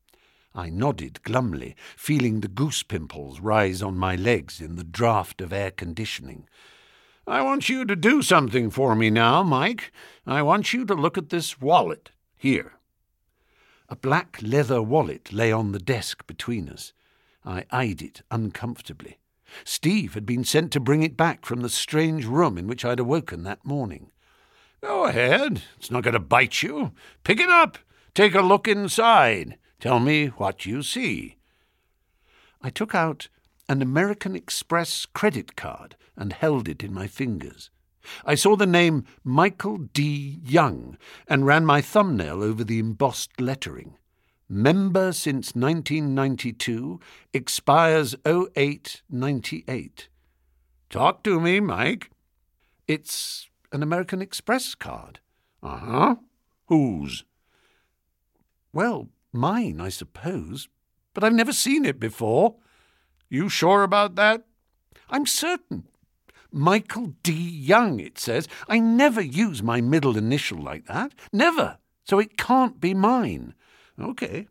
I nodded glumly, feeling the goose pimples rise on my legs in the draught of air conditioning. "I want you to do something for me now, Mike. I want you to look at this wallet, here." A black leather wallet lay on the desk between us. I eyed it uncomfortably. Steve had been sent to bring it back from the strange room in which I'd awoken that morning. "Go ahead. It's not going to bite you. Pick it up. Take a look inside. Tell me what you see." I took out an American Express credit card and held it in my fingers. I saw the name Michael D. Young and ran my thumbnail over the embossed lettering. Member since 1992, expires 08/98. "Talk to me, Mike." "It's an American Express card." "Uh-huh. Whose?" "Well, mine, I suppose. But I've never seen it before." "You sure about that?" "I'm certain. Michael D. Young, it says. I never use my middle initial like that. Never. So it can't be mine." Okay.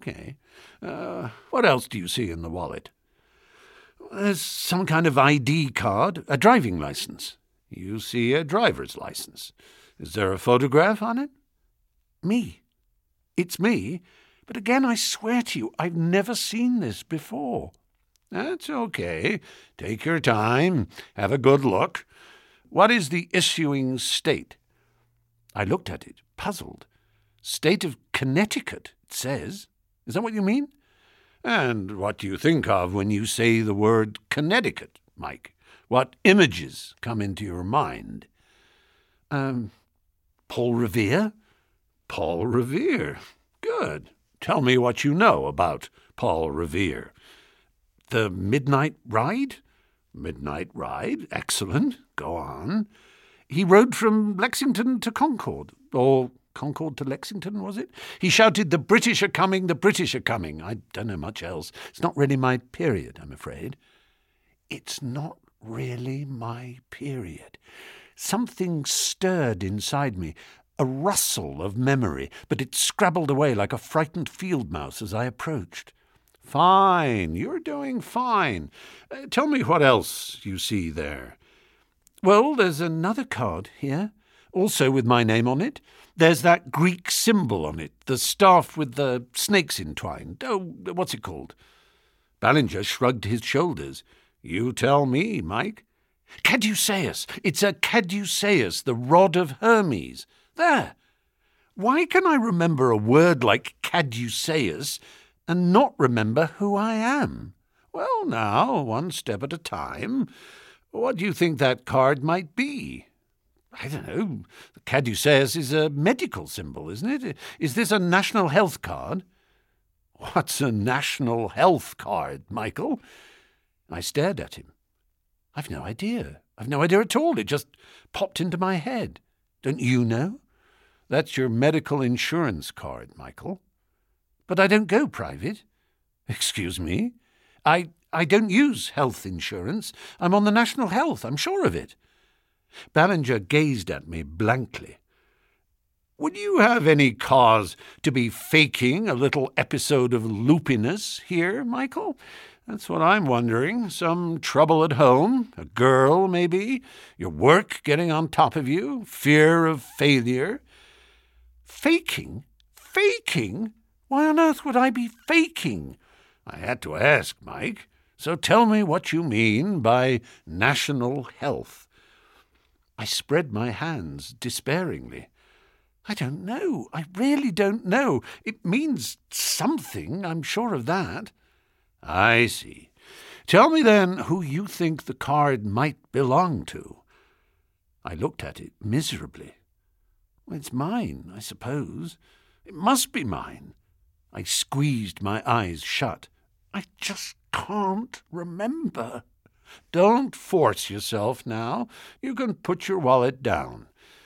What else do you see in the wallet?" "There's some kind of ID card, a driving license." "You see a driver's license. Is there a photograph on it?" "Me. It's me. But again, I swear to you, I've never seen this before." "That's okay. Take your time. Have a good look. What is the issuing state?" I looked at it, puzzled. "State of Connecticut, it says. Is that what you mean?" "And what do you think of when you say the word Connecticut, Mike? What images come into your mind?" Paul Revere." "Paul Revere. Good. Tell me what you know about Paul Revere." "The Midnight Ride." "Midnight Ride? Excellent. Go on." "He rode from Lexington to Concord, or Concord to Lexington, was it? He shouted, 'The British are coming, the British are coming.' I don't know much else. It's not really my period, I'm afraid." It's not really my period. Something stirred inside me, a rustle of memory, but it scrabbled away like a frightened field mouse as I approached. "Fine. You're doing fine. Tell me what else you see there." "Well, there's another card here, also with my name on it. There's that Greek symbol on it, the staff with the snakes entwined. Oh, what's it called?" Ballinger shrugged his shoulders. "You tell me, Mike." "Caduceus. It's a caduceus, the rod of Hermes. There. Why can I remember a word like caduceus and not remember who I am?" "Well, now, one step at a time. What do you think that card might be?" "I don't know. The caduceus is a medical symbol, isn't it? Is this a national health card?" "What's a national health card, Michael?" I stared at him. I've no idea. I've no idea at all. It just popped into my head. Don't you know? "That's your medical insurance card, Michael." "But I don't go private." "Excuse me?" I don't use health insurance. I'm on the national health. I'm sure of it." Ballinger gazed at me blankly. "Would you have any cause to be faking a little episode of loopiness here, Michael? That's what I'm wondering. Some trouble at home, a girl maybe, your work getting on top of you, fear of failure." "Faking? Faking? Why on earth would I be faking?" "I had to ask, Mike. So tell me what you mean by national health." I spread my hands despairingly. "I don't know. I really don't know. It means something, I'm sure of that." "I see. Tell me then who you think the card might belong to." I looked at it miserably. "Well, it's mine, I suppose. It must be mine." I squeezed my eyes shut. "I just can't remember." "Don't force yourself now. You can put your wallet down.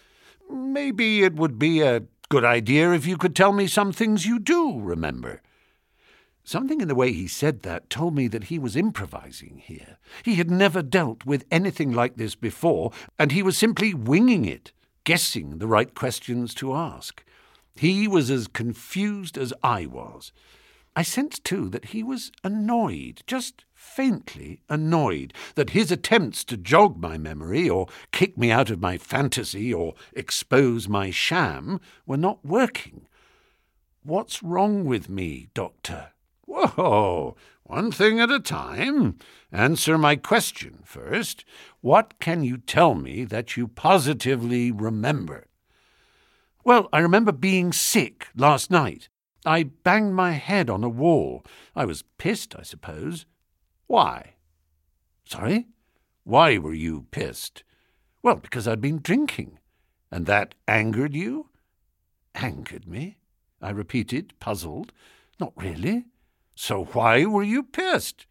Maybe it would be a good idea if you could tell me some things you do remember." Something in the way he said that told me that he was improvising here. He had never dealt with anything like this before, and he was simply winging it, guessing the right questions to ask. He was as confused as I was. I sensed, too, that he was annoyed, just faintly annoyed, that his attempts to jog my memory or kick me out of my fantasy or expose my sham were not working. "What's wrong with me, Doctor?" "Whoa, one thing at a time. Answer my question first. What can you tell me that you positively remember?" "Well, I remember being sick last night. I banged my head on a wall. I was pissed, I suppose." "Why?" "Sorry?" "Why were you pissed?" "Well, because I'd been drinking." "And that angered you?" "Angered me?" I repeated, puzzled. "Not really." "So why were you pissed?"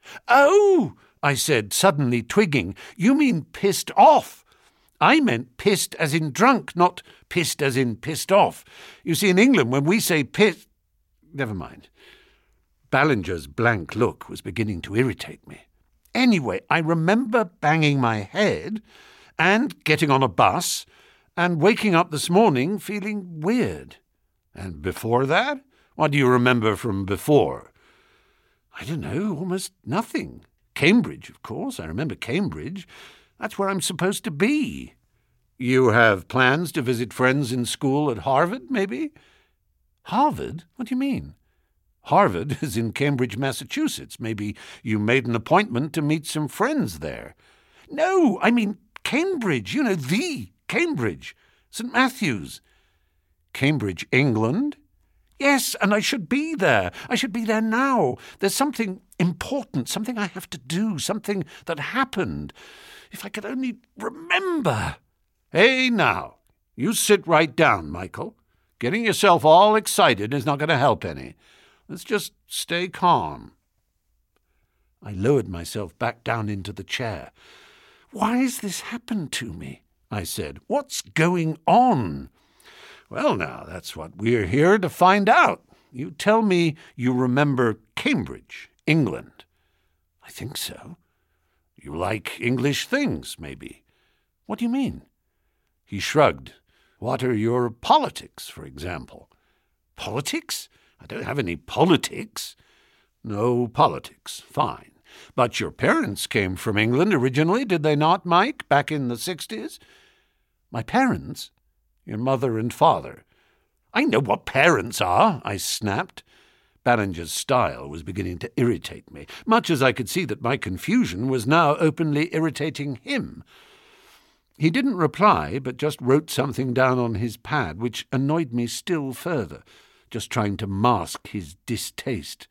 "Oh," I said, suddenly twigging, "you mean pissed off. I meant pissed as in drunk, not pissed as in pissed off. You see, in England, when we say pissed—" Never mind. Ballinger's blank look was beginning to irritate me. "Anyway, I remember banging my head and getting on a bus and waking up this morning feeling weird." "And before that? What do you remember from before?" "I don't know, almost nothing. Cambridge, of course. I remember Cambridge. That's where I'm supposed to be." "You have plans to visit friends in school at Harvard, maybe?" "Harvard? What do you mean?" "Harvard is in Cambridge, Massachusetts. Maybe you made an appointment to meet some friends there." "No, I mean Cambridge, the Cambridge. St. Matthew's." "Cambridge, England?" "Yes, and I should be there. I should be there now. There's something important, something I have to do, something that happened. If I could only remember." "Hey, now, you sit right down, Michael. Getting yourself all excited is not going to help any. Let's just stay calm." I lowered myself back down into the chair. "Why has this happened to me?" I said. "What's going on?" "Well, now, that's what we're here to find out. You tell me you remember Cambridge, England." "I think so." "You like English things, maybe." "What do you mean?" He shrugged. "What are your politics, for example?" "Politics? I don't have any politics." "No politics. Fine. But your parents came from England originally, did they not, Mike, back in the 60s? "My parents?" "Your mother and father." "I know what parents are," I snapped. Ballinger's style was beginning to irritate me, much as I could see that my confusion was now openly irritating him. He didn't reply, but just wrote something down on his pad, which annoyed me still further, just trying to mask his distaste.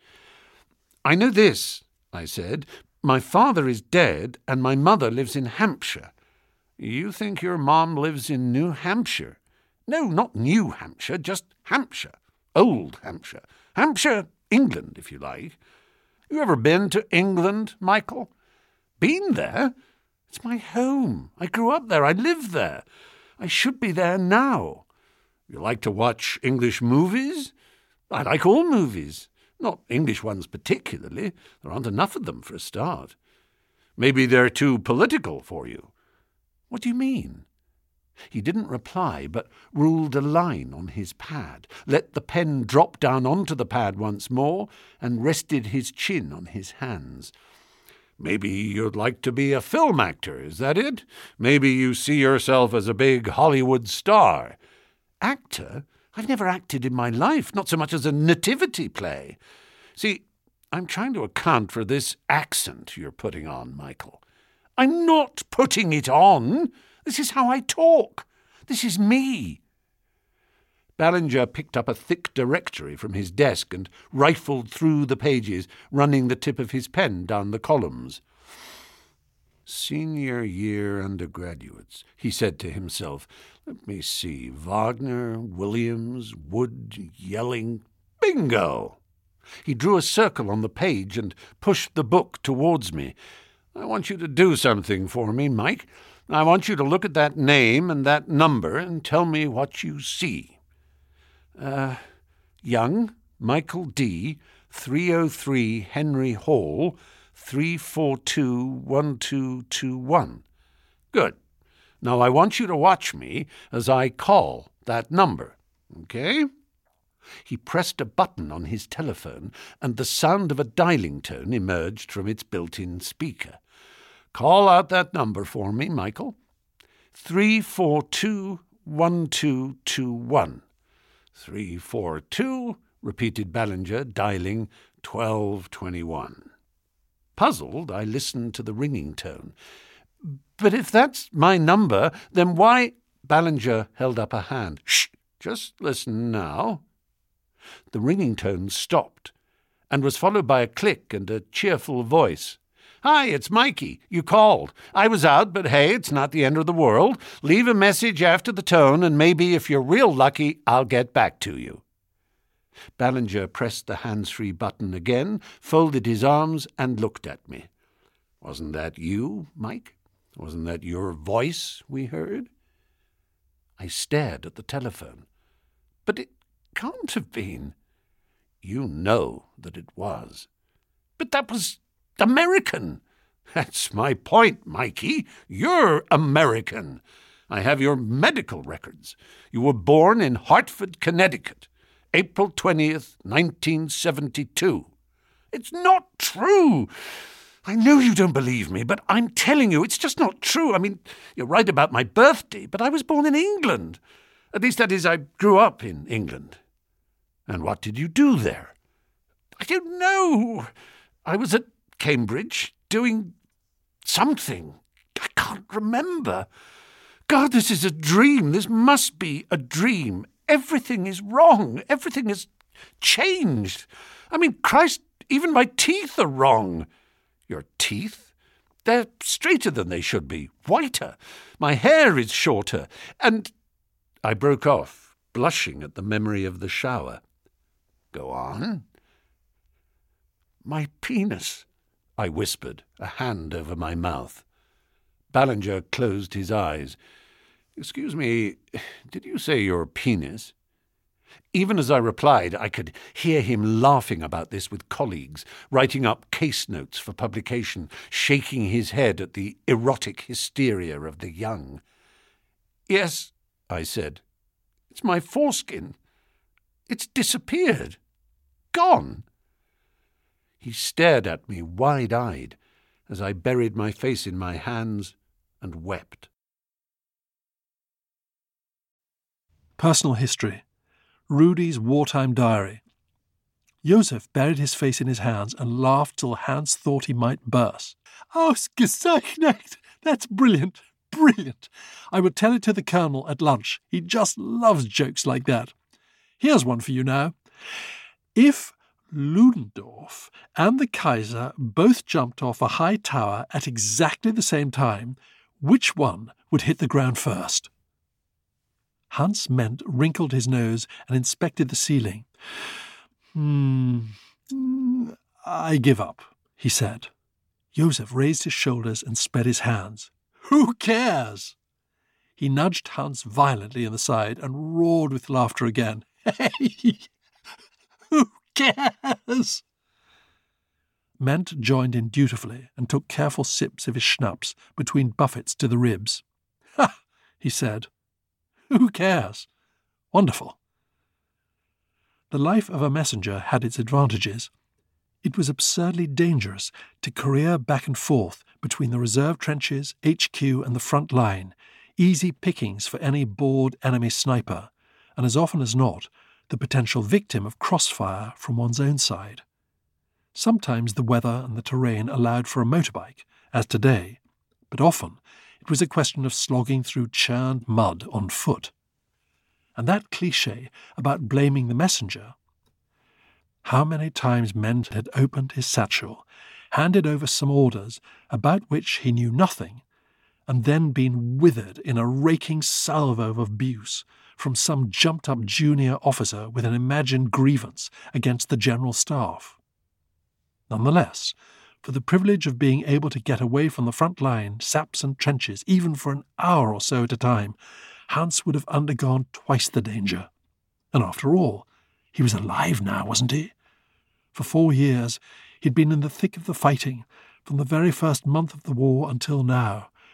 "I know this," I said. "My father is dead, and my mother lives in Hampshire." "You think your mom lives in New Hampshire?" "No, not New Hampshire, just Hampshire. Old Hampshire. Hampshire, England, if you like." "You ever been to England, Michael?" "Been there? It's my home. I grew up there. I live there. I should be there now." "You like to watch English movies?" "I like all movies. Not English ones particularly. There aren't enough of them for a start." "Maybe they're too political for you." "What do you mean?" He didn't reply, but ruled a line on his pad, let the pen drop down onto the pad once more, and rested his chin on his hands. "Maybe you'd like to be a film actor, is that it? Maybe you see yourself as a big Hollywood star." "Actor? I've never acted in my life, not so much as a nativity play. See, I'm trying to account for this accent you're putting on, Michael." "I'm not putting it on. This is how I talk. This is me." Ballinger picked up a thick directory from his desk and rifled through the pages, running the tip of his pen down the columns. "Senior year undergraduates," he said to himself. "Let me see. Wagner, Williams, Wood, Yelling. Bingo!" He drew a circle on the page and pushed the book towards me. "I want you to do something for me, Mike. I want you to look at that name and that number and tell me what you see." Young, Michael D., 303 Henry Hall, 3421221. "Good. Now I want you to watch me as I call that number. Okay?" He pressed a button on his telephone, and the sound of a dialing tone emerged from its built-in speaker. "Call out that number for me, Michael." 342-1221. 342, repeated Ballinger, dialing 1221. Puzzled, I listened to the ringing tone. "But if that's my number, then why—" Ballinger held up a hand. "Shh! Just listen now." The ringing tone stopped, and was followed by a click and a cheerful voice. "Hi, it's Mikey. You called. I was out, but hey, it's not the end of the world. Leave a message after the tone, and maybe if you're real lucky, I'll get back to you." Ballinger pressed the hands-free button again, folded his arms, and looked at me. "Wasn't that you, Mike? Wasn't that your voice we heard?" I stared at the telephone. "But it can't have been." "You know that it was." "But that was American." "That's my point, Mikey. You're American. I have your medical records. You were born in Hartford, Connecticut, April 20th, 1972. It's not true. I know you don't believe me, but I'm telling you, it's just not true. I mean, you're right about my birthday, but I was born in England. At least, that is, I grew up in England." "And what did you do there?" "I don't know. I was at Cambridge doing something. I can't remember. God, this is a dream. This must be a dream. Everything is wrong. Everything has changed. I mean, Christ, even my teeth are wrong." "Your teeth? They're straighter than they should be, whiter. My hair is shorter, and—" I broke off, blushing at the memory of the shower. "Go on." "My penis," I whispered, a hand over my mouth. Ballinger closed his eyes. "Excuse me, did you say your penis?" Even as I replied, I could hear him laughing about this with colleagues, writing up case notes for publication, shaking his head at the erotic hysteria of the young. "Yes," I said. "It's my foreskin. It's disappeared. Gone." He stared at me wide-eyed as I buried my face in my hands and wept. Personal history. Rudy's wartime diary. Joseph buried his face in his hands and laughed till Hans thought he might burst. "Ausgezeichnet! That's brilliant, brilliant. I would tell it to the Colonel at lunch. He just loves jokes like that. Here's one for you now. If Ludendorff and the Kaiser both jumped off a high tower at exactly the same time, which one would hit the ground first?" Hans Ment wrinkled his nose and inspected the ceiling. "I give up," he said. Joseph raised his shoulders and spread his hands. "Who cares?" He nudged Hans violently in the side and roared with laughter again. "Hey! Who cares?" Ment joined in dutifully and took careful sips of his schnapps between buffets to the ribs. "Ha!" he said. "Who cares? Wonderful." The life of a messenger had its advantages. It was absurdly dangerous to career back and forth between the reserve trenches, HQ, and the front line, easy pickings for any bored enemy sniper, and as often as not, the potential victim of crossfire from one's own side. Sometimes the weather and the terrain allowed for a motorbike, as today, but often it was a question of slogging through churned mud on foot. And that cliché about blaming the messenger. How many times Ment had opened his satchel, handed over some orders about which he knew nothing, and then been withered in a raking salvo of abuse from some jumped-up junior officer with an imagined grievance against the General Staff. Nonetheless, for the privilege of being able to get away from the front line, saps and trenches, even for an hour or so at a time, Hans would have undergone twice the danger. And after all, he was alive now, wasn't he? For 4 years, he'd been in the thick of the fighting, from the very first month of the war until now,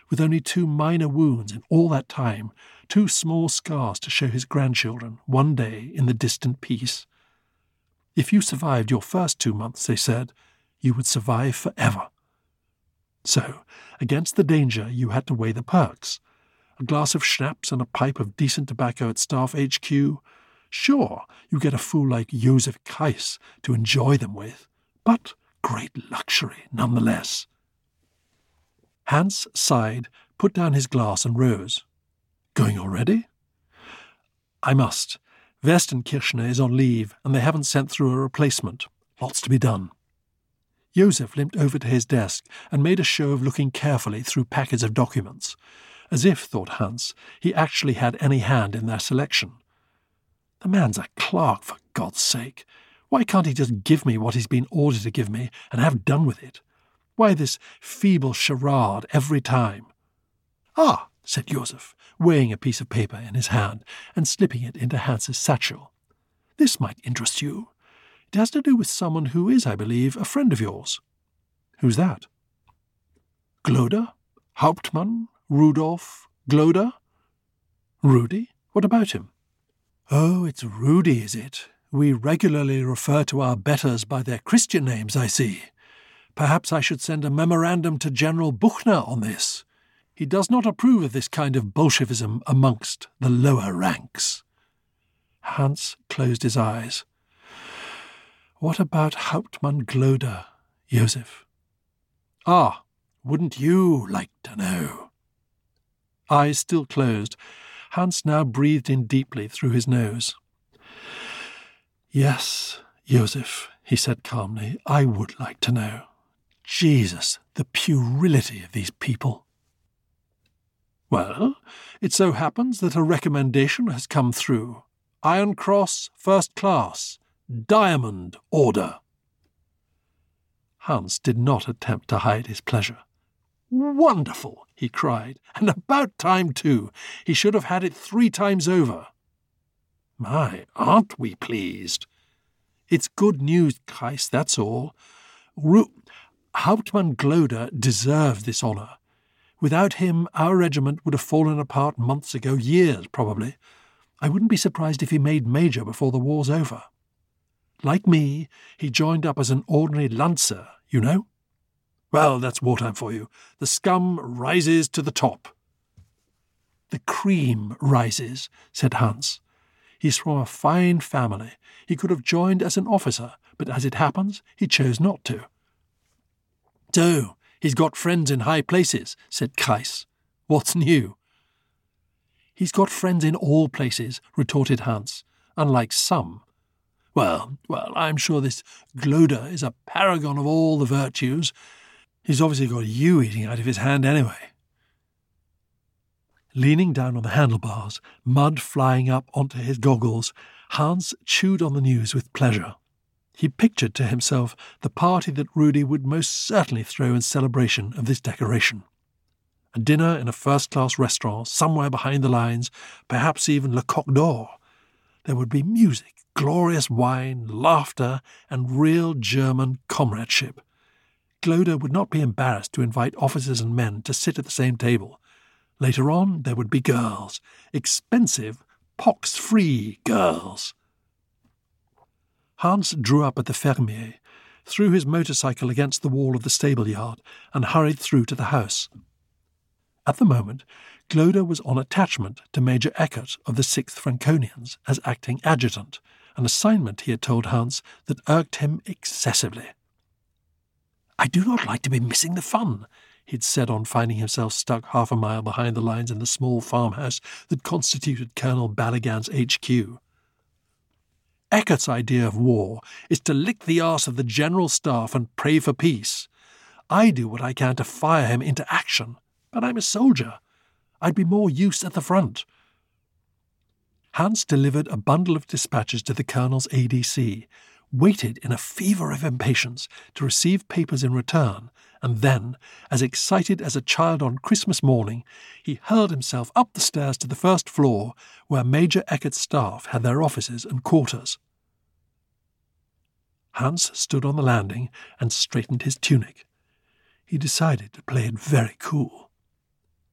with only 2 minor wounds in all that time, 2 small scars to show his grandchildren one day in the distant peace. If you survived your first 2 months, they said, you would survive forever. So, against the danger, you had to weigh the perks. A glass of schnapps and a pipe of decent tobacco at Staff HQ. Sure, you get a fool like Joseph Kais to enjoy them with, but great luxury nonetheless. Hans sighed, put down his glass and rose. Going already? I must. Werstenkirchner is on leave, and they haven't sent through a replacement. Lots to be done. Joseph limped over to his desk and made a show of looking carefully through packets of documents, as if, thought Hans, he actually had any hand in their selection. The man's a clerk, for God's sake. Why can't he just give me what he's been ordered to give me and have done with it? Why this feeble charade every time? Ah, said Joseph, weighing a piece of paper in his hand and slipping it into Hans's satchel. This might interest you. It has to do with someone who is, I believe, a friend of yours. Who's that? Gloder? Hauptmann? Rudolf? Gloder? Rudy? What about him? Oh, it's Rudy, is it? We regularly refer to our betters by their Christian names, I see. Perhaps I should send a memorandum to General Buchner on this. He does not approve of this kind of Bolshevism amongst the lower ranks. Hans closed his eyes. What about Hauptmann Gloder, Joseph? Ah, wouldn't you like to know? Eyes still closed, Hans now breathed in deeply through his nose. Yes, Joseph, he said calmly, I would like to know. Jesus, the puerility of these people. Well, it so happens that a recommendation has come through. Iron Cross, First Class, Diamond Order. Hans did not attempt to hide his pleasure. Wonderful, he cried, and about time too. He should have had it 3 times over. My, aren't we pleased? It's good news, Kais, that's all. Hauptmann Gloder deserves this honour. Without him, our regiment would have fallen apart months ago, years probably. I wouldn't be surprised if he made major before the war's over. Like me, he joined up as an ordinary Lancer, you know? Well, that's wartime for you. The scum rises to the top. The cream rises, said Hans. He's from a fine family. He could have joined as an officer, but as it happens, he chose not to. So, he's got friends in high places, said Kais. What's new? He's got friends in all places, retorted Hans, unlike some. Well, I'm sure this Gloder is a paragon of all the virtues. He's obviously got you eating out of his hand anyway. Leaning down on the handlebars, mud flying up onto his goggles, Hans chewed on the news with pleasure. He pictured to himself the party that Rudy would most certainly throw in celebration of this decoration. A dinner in a first-class restaurant somewhere behind the lines, perhaps even Le Coq d'Or. There would be music, glorious wine, laughter, and real German comradeship. Gloder would not be embarrassed to invite officers and men to sit at the same table. Later on, there would be girls, expensive, pox-free girls. Hans drew up at the Fermier, threw his motorcycle against the wall of the stable yard, and hurried through to the house. At the moment, Gloder was on attachment to Major Eckert of the 6th Franconians as acting adjutant, an assignment, he had told Hans, that irked him excessively. I do not like to be missing the fun, he'd said on finding himself stuck half a mile behind the lines in the small farmhouse that constituted Colonel Baligan's HQ. Eckert's idea of war is to lick the arse of the General Staff and pray for peace. I do what I can to fire him into action, but I'm a soldier. I'd be more use at the front. Hans delivered a bundle of dispatches to the Colonel's ADC, waited in a fever of impatience to receive papers in return, and then, as excited as a child on Christmas morning, he hurled himself up the stairs to the first floor, where Major Eckert's staff had their offices and quarters. Hans stood on the landing and straightened his tunic. He decided to play it very cool.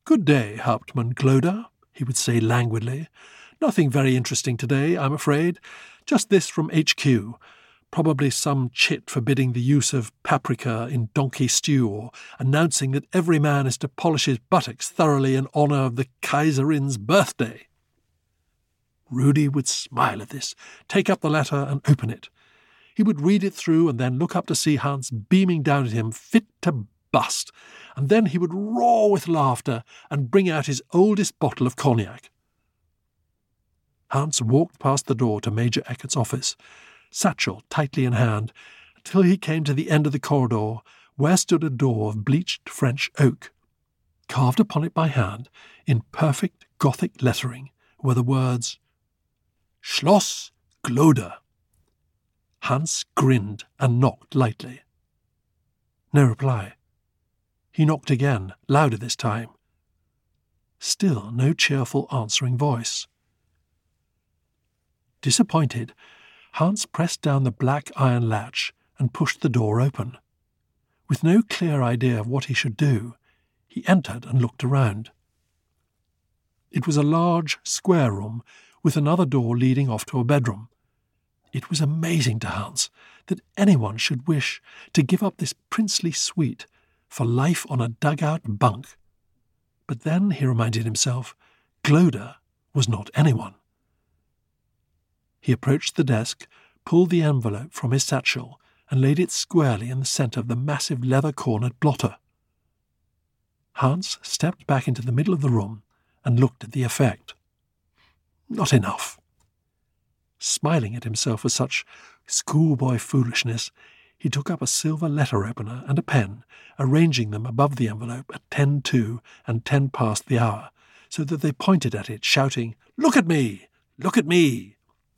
"Good day, Hauptmann Gloder," he would say languidly. "Nothing very interesting today, I'm afraid. Just this from HQ. Probably some chit forbidding the use of paprika in donkey stew, or announcing that every man is to polish his buttocks thoroughly in honour of the Kaiserin's birthday." Rudy would smile at this, take up the letter and open it. He would read it through and then look up to see Hans beaming down at him, fit to bust, and then he would roar with laughter and bring out his oldest bottle of cognac. Hans walked past the door to Major Eckert's office, satchel tightly in hand, until he came to the end of the corridor, where stood a door of bleached French oak. Carved upon it by hand, in perfect Gothic lettering, were the words, "Schloss Gloder." Hans grinned and knocked lightly. No reply. He knocked again, louder this time. Still no cheerful answering voice. Disappointed, Hans pressed down the black iron latch and pushed the door open. With no clear idea of what he should do, he entered and looked around. It was a large, square room with another door leading off to a bedroom. It was amazing to Hans that anyone should wish to give up this princely suite for life on a dugout bunk. But then, he reminded himself, Gloder was not anyone. He approached the desk, pulled the envelope from his satchel, and laid it squarely in the centre of the massive leather-cornered blotter. Hans stepped back into the middle of the room and looked at the effect. Not enough. Smiling at himself for such schoolboy foolishness, he took up a silver letter opener and a pen, arranging them above the envelope at 10 to and 10 past the hour, so that they pointed at it, shouting, "Look at me! Look at me!"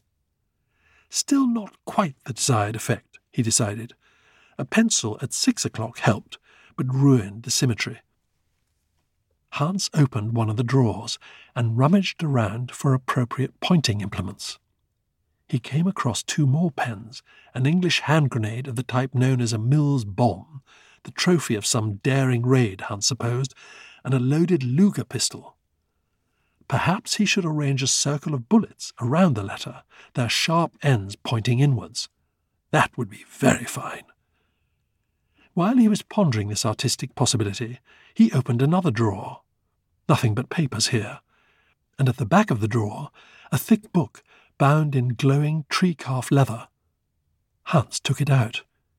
Still not quite the desired effect, he decided. A pencil at 6 o'clock helped, but ruined the symmetry. Hans opened one of the drawers and rummaged around for appropriate pointing implements. He came across 2 more pens, an English hand grenade of the type known as a Mills bomb, the trophy of some daring raid, Hans supposed, and a loaded Luger pistol. Perhaps he should arrange a circle of bullets around the letter, their sharp ends pointing inwards. That would be very fine. While he was pondering this artistic possibility, he opened another drawer. Nothing but papers here. And at the back of the drawer, a thick book bound in glowing tree-calf leather. Hans took it out.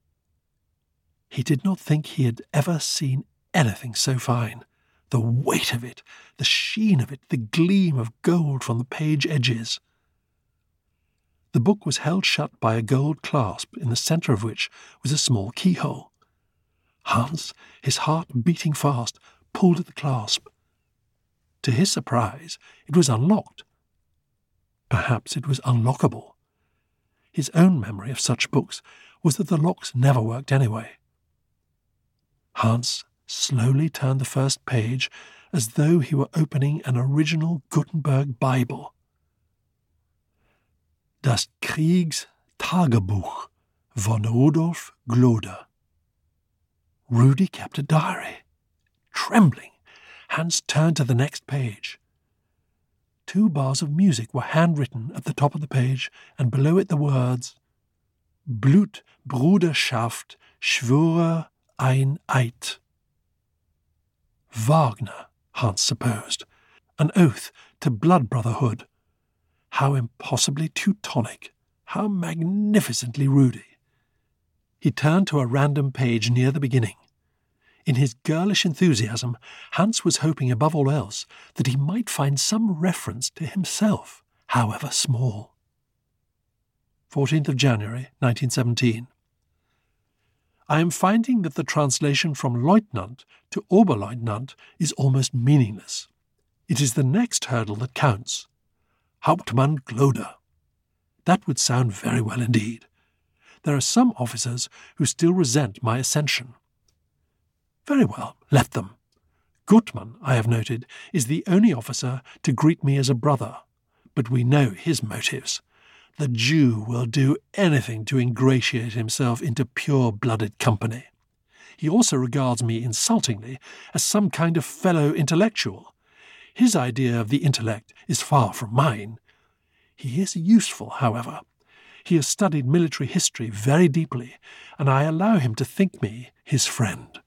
He did not think he had ever seen anything so fine. The weight of it, the sheen of it, the gleam of gold from the page edges. The book was held shut by a gold clasp, in the centre of which was a small keyhole. Hans, his heart beating fast, pulled at the clasp. To his surprise, it was unlocked. Perhaps it was unlockable. His own memory of such books was that the locks never worked anyway. Hans slowly turned the first page as though he were opening an original Gutenberg Bible. Das Kriegstagebuch von Rudolf Gloder. Rudy kept a diary. Trembling, Hans turned to the next page. 2 bars of music were handwritten at the top of the page, and below it the words, Blutbruderschaft, schwöre ein Eid. Wagner, Hans supposed. An oath to blood brotherhood. How impossibly Teutonic. How magnificently Rudy. He turned to a random page near the beginning. In his girlish enthusiasm, Hans was hoping above all else that he might find some reference to himself, however small. 14th of January, 1917. I am finding that the translation from Leutnant to Oberleutnant is almost meaningless. It is the next hurdle that counts. Hauptmann Gloder. That would sound very well indeed. There are some officers who still resent my ascension. Very well, let them. Gutmann, I have noted, is the only officer to greet me as a brother, but we know his motives. The Jew will do anything to ingratiate himself into pure-blooded company. He also regards me insultingly as some kind of fellow intellectual. His idea of the intellect is far from mine. He is useful, however. He has studied military history very deeply, and I allow him to think me his friend.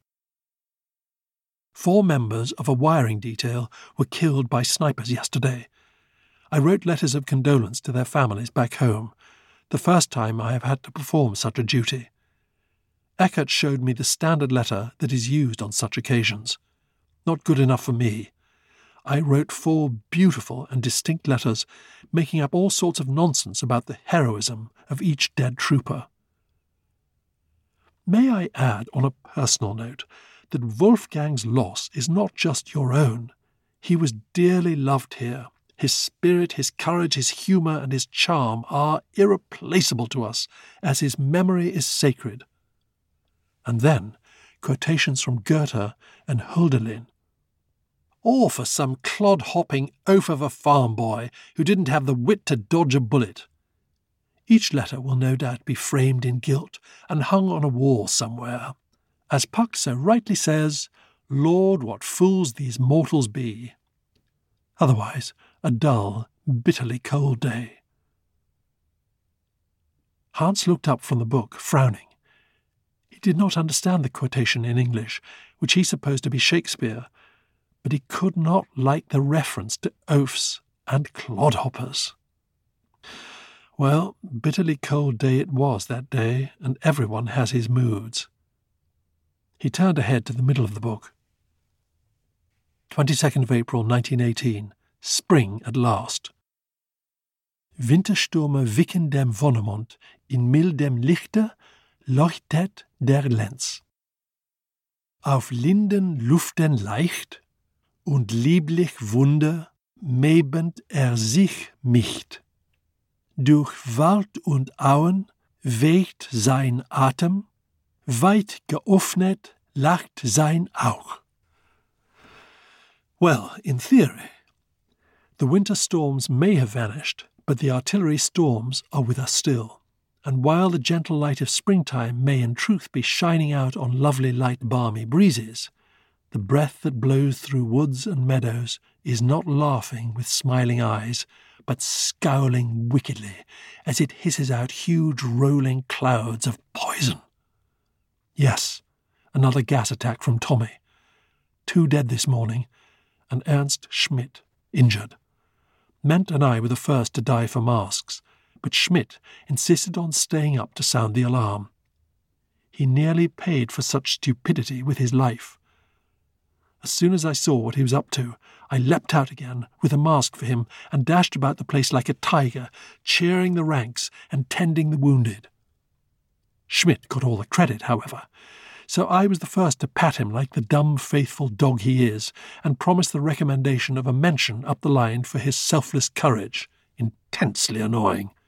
4 members of a wiring detail were killed by snipers yesterday. I wrote letters of condolence to their families back home, the first time I have had to perform such a duty. Eckert showed me the standard letter that is used on such occasions. Not good enough for me. I wrote 4 beautiful and distinct letters, making up all sorts of nonsense about the heroism of each dead trooper. May I add, on a personal note, that Wolfgang's loss is not just your own. He was dearly loved here. His spirit, his courage, his humour, and his charm are irreplaceable to us, as his memory is sacred. And then, quotations from Goethe and Hölderlin. Or for some clod-hopping oaf of a farm boy who didn't have the wit to dodge a bullet. Each letter will no doubt be framed in gilt and hung on a wall somewhere. As Puck so rightly says, "Lord, what fools these mortals be." Otherwise, a dull, bitterly cold day. Hans looked up from the book, frowning. He did not understand the quotation in English, which he supposed to be Shakespeare, but he could not like the reference to oafs and clodhoppers. Well, bitterly cold day it was that day, and everyone has his moods. He turned ahead to the middle of the book. 22nd of April 1918. Spring at last. Winterstürme wicken dem Wonnemond, in mildem Lichte leuchtet der Lenz. Auf Linden luften leicht, und lieblich Wunder mebend sich micht. Durch Wald und Auen weht sein Atem, weit geöffnet lacht sein Auge. Well, in theory, the winter storms may have vanished, but the artillery storms are with us still. And while the gentle light of springtime may in truth be shining out on lovely light balmy breezes, the breath that blows through woods and meadows is not laughing with smiling eyes, but scowling wickedly as it hisses out huge rolling clouds of poison. Yes, another gas attack from Tommy. 2 dead this morning, and Ernst Schmidt injured. Ment and I were the first to die for masks, but Schmidt insisted on staying up to sound the alarm. He nearly paid for such stupidity with his life. As soon as I saw what he was up to, I leapt out again with a mask for him and dashed about the place like a tiger, cheering the ranks and tending the wounded. Schmidt got all the credit, however, so I was the first to pat him like the dumb, faithful dog he is, and promised the recommendation of a mention up the line for his selfless courage, intensely annoying.